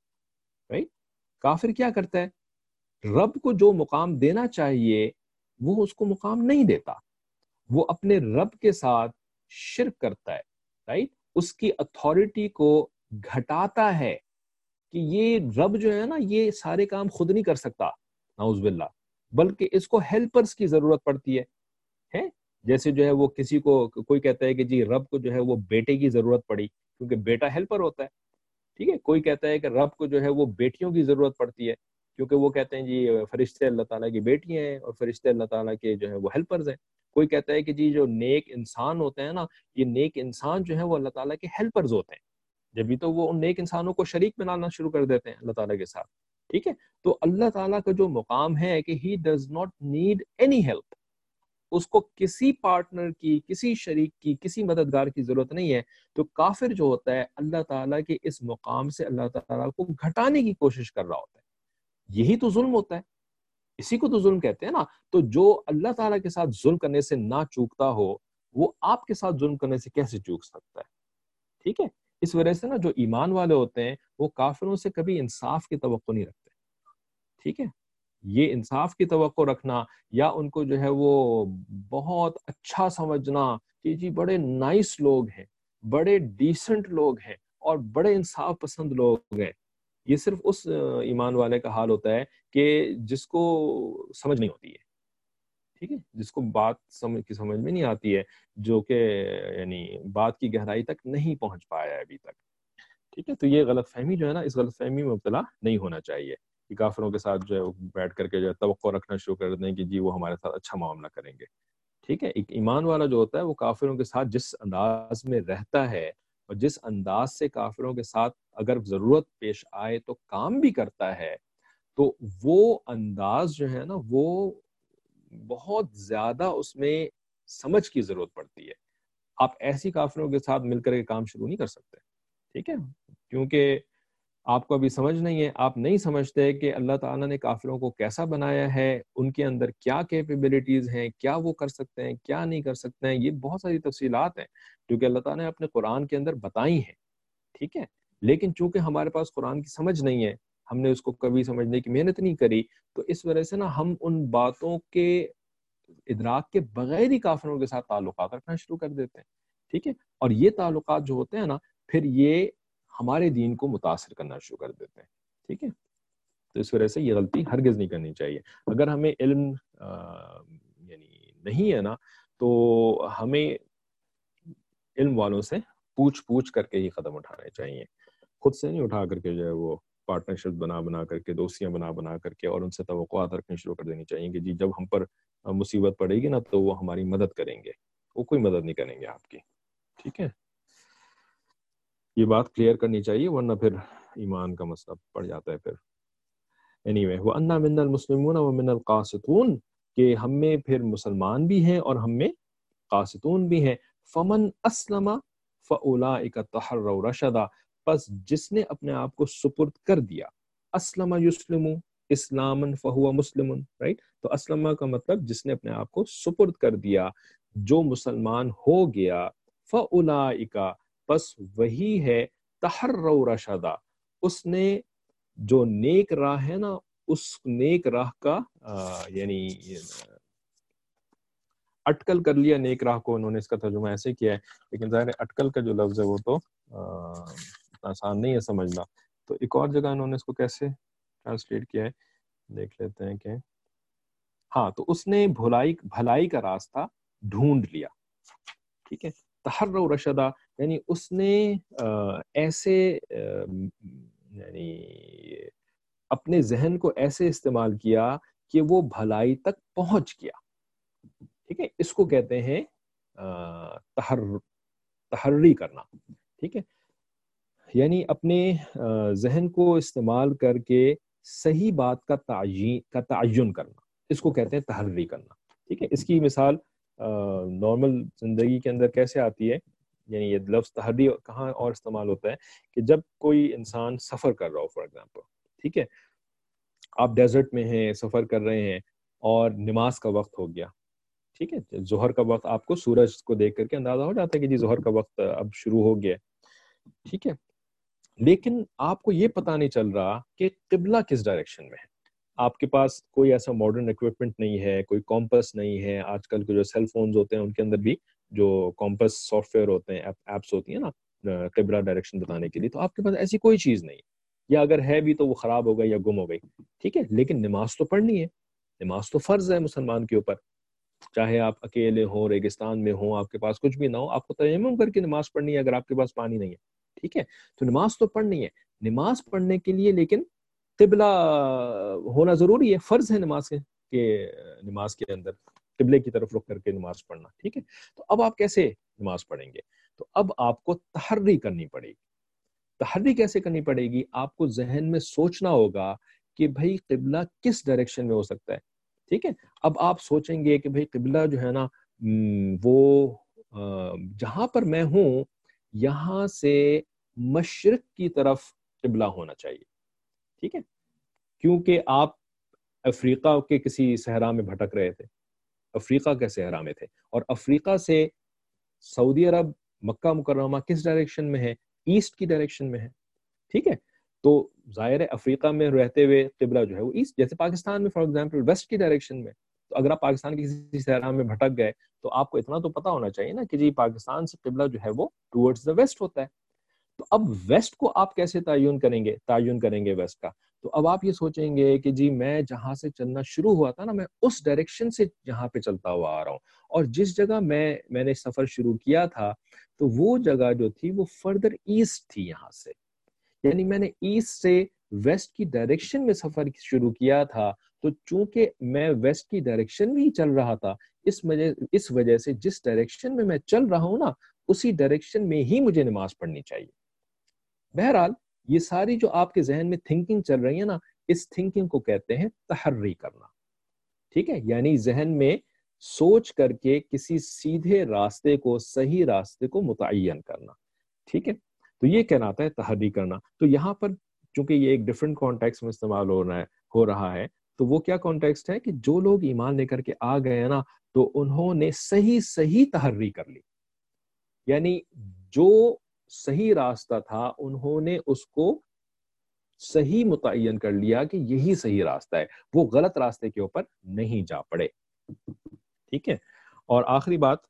رائٹ؟ کافر کیا کرتا ہے؟ رب کو جو مقام دینا چاہیے وہ اس کو مقام نہیں دیتا، وہ اپنے رب کے ساتھ شرک کرتا ہے، رائٹ؟ اس کی اتھارٹی کو گھٹاتا ہے کہ یہ رب جو ہے نا یہ سارے کام خود نہیں کر سکتا، نعوذ باللہ، بلکہ اس کو ہیلپرز کی ضرورت پڑتی ہے، ہے جیسے جو ہے وہ کسی کو کوئی کہتا ہے کہ جی رب کو جو ہے وہ بیٹے کی ضرورت پڑی کیونکہ بیٹا ہیلپر ہوتا ہے، ٹھیک ہے، کوئی کہتا ہے کہ رب کو جو ہے وہ بیٹیوں کی ضرورت پڑتی ہے کیونکہ وہ کہتے ہیں جی فرشتے اللہ تعالیٰ کی بیٹیاں ہیں اور فرشتے اللہ تعالیٰ کے جو ہے وہ ہیلپرز ہیں، کوئی کہتا ہے کہ جی جو نیک انسان ہوتے ہیں نا یہ نیک انسان جو ہے وہ اللہ تعالیٰ کے ہیلپرز ہوتے ہیں، جبھی تو وہ ان نیک انسانوں کو شریک بنانا شروع کر دیتے ہیں اللہ تعالیٰ کے ساتھ، ٹھیک ہے۔ تو اللہ تعالیٰ کا جو مقام ہے کہ he does not need any help, اس کو کسی پارٹنر کی، کسی شریک کی، کسی مددگار کی ضرورت نہیں ہے۔ تو کافر جو ہوتا ہے اللہ تعالیٰ کے اس مقام سے اللہ تعالیٰ کو گھٹانے کی کوشش کر رہا ہوتا ہے، یہی تو ظلم ہوتا ہے، اسی کو تو ظلم کہتے ہیں نا۔ تو جو اللہ تعالیٰ کے ساتھ ظلم کرنے سے نہ چوکتا ہو وہ آپ کے ساتھ ظلم کرنے سے کیسے چوک سکتا ہے، ٹھیک ہے۔ اس وجہ سے نا جو ایمان والے ہوتے ہیں وہ کافروں سے کبھی انصاف کی توقع نہیں رکھتے، ٹھیک ہے۔ یہ انصاف کی توقع رکھنا یا ان کو جو ہے وہ بہت اچھا سمجھنا کہ جی بڑے نائس لوگ ہیں، بڑے ڈیسنٹ لوگ ہیں اور بڑے انصاف پسند لوگ ہیں، یہ صرف اس ایمان والے کا حال ہوتا ہے کہ جس کو سمجھ نہیں ہوتی ہے، ٹھیک ہے، جس کو بات سمجھ کی سمجھ میں نہیں آتی ہے، جو کہ یعنی بات کی گہرائی تک نہیں پہنچ پایا ہے ابھی تک، ٹھیک ہے۔ تو یہ غلط فہمی جو ہے نا اس غلط فہمی میں مبتلا نہیں ہونا چاہیے کہ کافروں کے ساتھ جو ہے بیٹھ کر کے جو ہے توقع رکھنا شروع کر دیں کہ جی وہ ہمارے ساتھ اچھا معاملہ کریں گے، ٹھیک ہے۔ ایک ایمان والا جو ہوتا ہے وہ کافروں کے ساتھ جس انداز میں رہتا ہے اور جس انداز سے کافروں کے ساتھ اگر ضرورت پیش آئے تو کام بھی کرتا ہے، تو وہ انداز جو ہے نا وہ بہت زیادہ اس میں سمجھ کی ضرورت پڑتی ہے۔ آپ ایسی کافروں کے ساتھ مل کر کے کام شروع نہیں کر سکتے، ٹھیک ہے، کیونکہ آپ کو ابھی سمجھ نہیں ہے، آپ نہیں سمجھتے کہ اللہ تعالیٰ نے کافروں کو کیسا بنایا ہے، ان کے اندر کیا کیپیبلٹیز ہیں، کیا وہ کر سکتے ہیں، کیا نہیں کر سکتے ہیں، یہ بہت ساری تفصیلات ہیں جو کہ اللہ تعالیٰ نے اپنے قرآن کے اندر بتائی ہیں، ٹھیک ہے۔ لیکن چونکہ ہمارے پاس قرآن کی سمجھ نہیں ہے، ہم نے اس کو کبھی سمجھنے کی محنت نہیں کری، تو اس وجہ سے نا ہم ان باتوں کے ادراک کے بغیر ہی کافروں کے ساتھ تعلقات رکھنا شروع کر دیتے ہیں، ٹھیک ہے، اور یہ تعلقات جو ہوتے ہیں نا پھر یہ ہمارے دین کو متاثر کرنا شروع کر دیتے ہیں، ٹھیک ہے۔ تو اس وجہ سے یہ غلطی ہرگز نہیں کرنی چاہیے۔ اگر ہمیں علم یعنی نہیں ہے نا تو ہمیں علم والوں سے پوچھ پوچھ کر کے ہی قدم اٹھانے چاہیے، خود سے نہیں اٹھا کر کے جو ہے وہ پارٹنرشپ بنا بنا کر کے، دوستیاں بنا بنا کر کے اور ان سے توقعات رکھنی شروع کر دینی چاہیے کہ جی جب ہم پر مصیبت پڑے گی نا تو وہ ہماری مدد کریں گے، وہ کوئی مدد نہیں کریں گے آپ کی، ٹھیک ہے۔ یہ بات کلیئر کرنی چاہیے ورنہ پھر ایمان کا مسئلہ پڑ جاتا ہے پھر۔ اینی وے وَأَنَّا مِنَّا الْمُسْلِمُونَ وَمِنَّا الْقَاسِطُونَ، کہ ہم میں پھر مسلمان بھی ہیں اور ہم میں قاسطون بھی ہیں۔ فَمَنْ أَسْلَمَ فَأُولَٰئِكَ تَحَرَّوْا رَشَدًا، پس جس نے اپنے آپ کو سپرد کر دیا، اسلم یسلم اسلامن فہو مسلم، رائٹ، تو اسلم کا مطلب جس نے اپنے آپ کو سپرد کر دیا، جو مسلمان ہو گیا، فَأُولَٰئِكَ، پس وہی ہے تحروا رشدا، اس نے جو نیک راہ ہے نا اس نیک راہ کا آ, یعنی اٹکل کر لیا نیک راہ کو، انہوں نے اس کا ترجمہ ایسے کیا ہے، لیکن ظاہر ہے اٹکل کا جو لفظ ہے وہ تو اتنا آسان نہیں ہے سمجھنا، تو ایک اور جگہ انہوں نے اس کو کیسے ٹرانسلیٹ کیا ہے دیکھ لیتے ہیں کہ ہاں، تو اس نے بھلائی بھلائی کا راستہ ڈھونڈ لیا، ٹھیک ہے، تحروا رشدا یعنی اس نے ایسے یعنی اپنے ذہن کو ایسے استعمال کیا کہ وہ بھلائی تک پہنچ گیا، ٹھیک ہے، اس کو کہتے ہیں تحر تحری کرنا، ٹھیک ہے۔ یعنی اپنے ذہن کو استعمال کر کے صحیح بات کا تعین کا تعین کرنا، اس کو کہتے ہیں تحری کرنا. ٹھیک ہے، اس کی مثال نارمل زندگی کے اندر کیسے آتی ہے؟ یعنی یہ لفظ تحری کہاں اور استعمال ہوتا ہے کہ جب کوئی انسان سفر کر رہا ہو، فار ایگزامپل، ٹھیک ہے، آپ ڈیزرٹ میں ہیں، سفر کر رہے ہیں اور نماز کا وقت ہو گیا. ٹھیک ہے، ظہر کا وقت آپ کو سورج کو دیکھ کر کے اندازہ ہو جاتا ہے کہ جی ظہر کا وقت اب شروع ہو گیا. ٹھیک ہے، لیکن آپ کو یہ پتہ نہیں چل رہا کہ قبلہ کس ڈائریکشن میں ہے. آپ کے پاس کوئی ایسا ماڈرن اکوپمنٹ نہیں ہے، کوئی کمپس نہیں ہے. آج کل کے جو سیل فونز ہوتے ہیں ان کے اندر بھی جو کمپس سافٹ ویئر ہوتے ہیں، ایپس ہوتی ہیں نا قبلہ ڈائریکشن بتانے کے لیے، تو آپ کے پاس ایسی کوئی چیز نہیں، یا اگر ہے بھی تو وہ خراب ہو گئی یا گم ہو گئی. ٹھیک ہے، لیکن نماز تو پڑھنی ہے، نماز تو فرض ہے مسلمان کے اوپر. چاہے آپ اکیلے ہوں، ریگستان میں ہوں، آپ کے پاس کچھ بھی نہ ہو، آپ کو تیمم کر کے نماز پڑھنی ہے اگر آپ کے پاس پانی نہیں ہے. ٹھیک ہے، تو نماز تو پڑھنی ہے. نماز پڑھنے کے لیے لیکن قبلہ ہونا ضروری ہے، فرض ہے نماز کے کہ نماز کے اندر قبلے کی طرف رخ کر کے نماز پڑھنا. ٹھیک ہے، تو اب آپ کیسے نماز پڑھیں گے؟ تو اب آپ کو تحری کرنی پڑے گی. تحری کیسے کرنی پڑے گی؟ آپ کو ذہن میں سوچنا ہوگا کہ بھائی قبلہ کس ڈائریکشن میں ہو سکتا ہے. ٹھیک ہے، اب آپ سوچیں گے کہ بھائی قبلہ جو ہے نا وہ جہاں پر میں ہوں یہاں سے مشرق کی طرف قبلہ ہونا چاہیے. ٹھیک ہے، کیونکہ آپ افریقہ کے کسی صحرا میں بھٹک رہے تھے، افریقہ کے صحرا میں تھے، اور افریقہ سے سعودی عرب، مکہ مکرمہ کس ڈائریکشن میں ہے؟ ایسٹ کی ڈائریکشن میں ہے. ٹھیک ہے، تو ظاہر ہے افریقہ میں رہتے ہوئے قبلہ جو ہے وہ ایسٹ، جیسے پاکستان میں فار ایگزامپل ویسٹ کی ڈائریکشن میں. تو اگر آپ پاکستان کی کسی صحرا میں بھٹک گئے تو آپ کو اتنا تو پتا ہونا چاہیے نا کہ جی پاکستان سے قبلہ جو ہے وہ ٹورڈز دا ویسٹ ہوتا ہے. تو اب ویسٹ کو آپ کیسے تعین کریں گے تعین کریں گے ویسٹ کا؟ تو اب آپ یہ سوچیں گے کہ جی میں جہاں سے چلنا شروع ہوا تھا نا، میں اس ڈائریکشن سے جہاں پہ چلتا ہوا آ رہا ہوں، اور جس جگہ میں میں نے سفر شروع کیا تھا تو وہ جگہ جو تھی وہ فردر ایسٹ تھی یہاں سے. یعنی میں نے ایسٹ سے ویسٹ کی ڈائریکشن میں سفر شروع کیا تھا. تو چونکہ میں ویسٹ کی ڈائریکشن میں ہی چل رہا تھا، اس وجہ اس وجہ سے جس ڈائریکشن میں میں چل رہا ہوں نا اسی ڈائریکشن میں ہی مجھے نماز پڑھنی چاہیے. بہرحال یہ ساری جو آپ کے ذہن میں تھنکنگ چل رہی ہے نا، اس تھنکنگ کو کہتے ہیں تحری کرنا. ٹھیک ہے، یعنی ذہن میں سوچ کر کے کسی سیدھے راستے کو، صحیح راستے کو متعین کرنا. ٹھیک ہے، تو یہ کہلاتا ہے تحری کرنا. تو یہاں پر چونکہ یہ ایک ڈفرینٹ کانٹیکسٹ میں استعمال ہو رہا ہے ہو رہا ہے تو وہ کیا کانٹیکسٹ ہے کہ جو لوگ ایمان لے کر کے آ گئے نا تو انہوں نے صحیح صحیح تحری کر لی. یعنی جو صحیح راستہ تھا انہوں نے اس کو صحیح متعین کر لیا کہ یہی صحیح راستہ ہے، وہ غلط راستے کے اوپر نہیں جا پڑے. ٹھیک ہے، اور آخری بات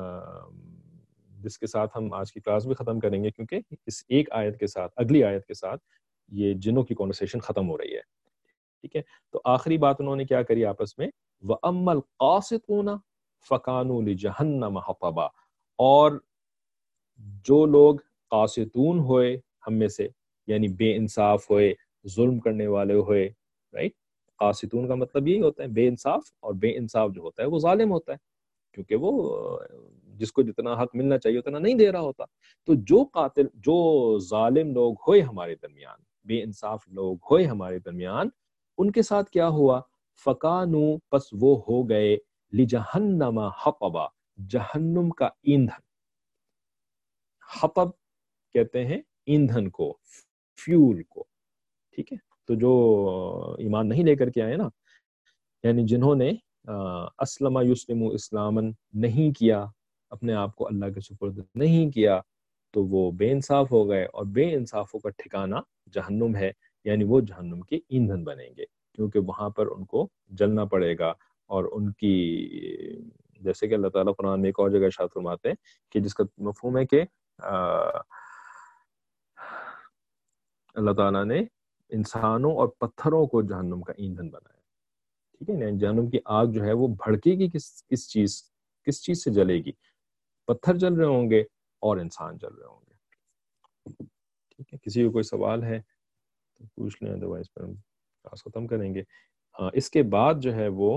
جس کے ساتھ ہم آج کی کلاس بھی ختم کریں گے، کیونکہ اس ایک آیت کے ساتھ، اگلی آیت کے ساتھ یہ جنوں کی کانورسیشن ختم ہو رہی ہے. ٹھیک ہے، تو آخری بات انہوں نے کیا کری آپس میں، وَأَمَّا الْقَاسِطُونَ فَكَانُوا لِجَهَنَّمَ حَطَبًا، اور جو لوگ قاسطون ہوئے ہم میں سے، یعنی بے انصاف ہوئے، ظلم کرنے والے ہوئے، رائٹ. قاسطون کا مطلب یہی ہوتا ہے بے انصاف، اور بے انصاف جو ہوتا ہے وہ ظالم ہوتا ہے، کیونکہ وہ جس کو جتنا حق ملنا چاہیے اتنا نہیں دے رہا ہوتا. تو جو قاتل، جو ظالم لوگ ہوئے ہمارے درمیان، بے انصاف لوگ ہوئے ہمارے درمیان، ان کے ساتھ کیا ہوا، فَكَانُوا، پس وہ ہو گئے، لِجَهَنَّمَ حَطَبًا، جہنم کا ایندھن. حطب کہتے ہیں ایندھن کو، فیول کو. ٹھیک ہے، تو جو ایمان نہیں لے کر کے آئے نا، یعنی جنہوں نے اسلم یسلم اسلامن نہیں کیا، اپنے آپ کو اللہ کے سپرد نہیں کیا، تو وہ بے انصاف ہو گئے، اور بے انصافوں کا ٹھکانہ جہنم ہے. یعنی وہ جہنم کے ایندھن بنیں گے، کیونکہ وہاں پر ان کو جلنا پڑے گا. اور ان کی، جیسے کہ اللہ تعالیٰ قرآن میں ایک اور جگہ ارشاد فرماتے ہیں کہ جس کا مفہوم ہے کہ اللہ تعالیٰ نے انسانوں اور پتھروں کو جہنم کا ایندھن بنایا. ٹھیک ہے نا، جہنم کی آگ جو ہے وہ بھڑکے گی کس کس چیز کس چیز سے جلے گی؟ پتھر جل رہے ہوں گے اور انسان جل رہے ہوں گے. ٹھیک ہے، کسی کو کوئی سوال ہے تو پوچھ لیں، ادروائز پر ہم کلاس ختم کریں گے. اس کے بعد جو ہے وہ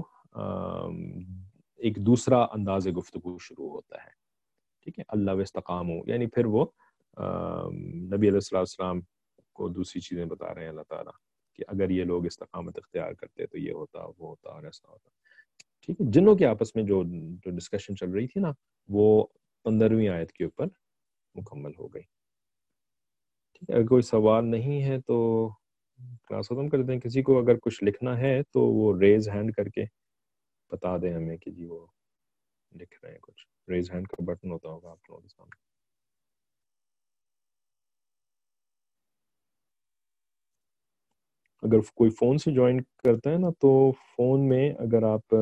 ایک دوسرا انداز گفتگو شروع ہوتا ہے. ٹھیک ہے، اللہ واستقاموا، یعنی پھر وہ نبی علیہ الصلوۃ والسلام کو دوسری چیزیں بتا رہے ہیں اللہ تعالیٰ کہ اگر یہ لوگ استقامت اختیار کرتے تو یہ ہوتا وہ ہوتا اور ایسا ہوتا. ٹھیک ہے, جنوں کے آپس میں جو جو ڈسکشن چل رہی تھی نا وہ پندرہویں آیت کے اوپر مکمل ہو گئی. ٹھیک ہے, اگر کوئی سوال نہیں ہے تو کلاس ختم کر دیں. کسی کو اگر کچھ لکھنا ہے تو وہ ریز ہینڈ کر کے بتا دیں ہمیں کہ جی وہ لکھ رہے ہیں کچھ. ریز ہینڈ کا بٹن ہوتا ہوگا آپ لوگوں کے سامنے. اگر کوئی فون سے جوائن کرتا ہے نا تو فون میں اگر آپ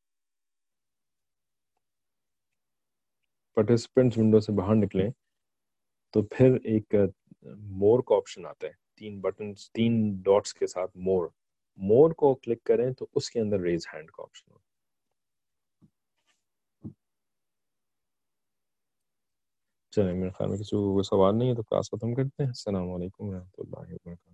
پارٹیسپینٹس ونڈو سے باہر نکلیں تو پھر ایک مور کا آپشن آتا ہے, تین بٹنز تین ڈاٹس کے ساتھ مور مور کو کلک کریں تو اس کے اندر ریز ہینڈ کا آپشن ہوتا ہے. چلیں میرے خیال میں کسی کو کوئی سوال نہیں ہے تو کلاس ختم کرتے ہیں. السلام علیکم و رحمۃ اللہ وبرکاتہ.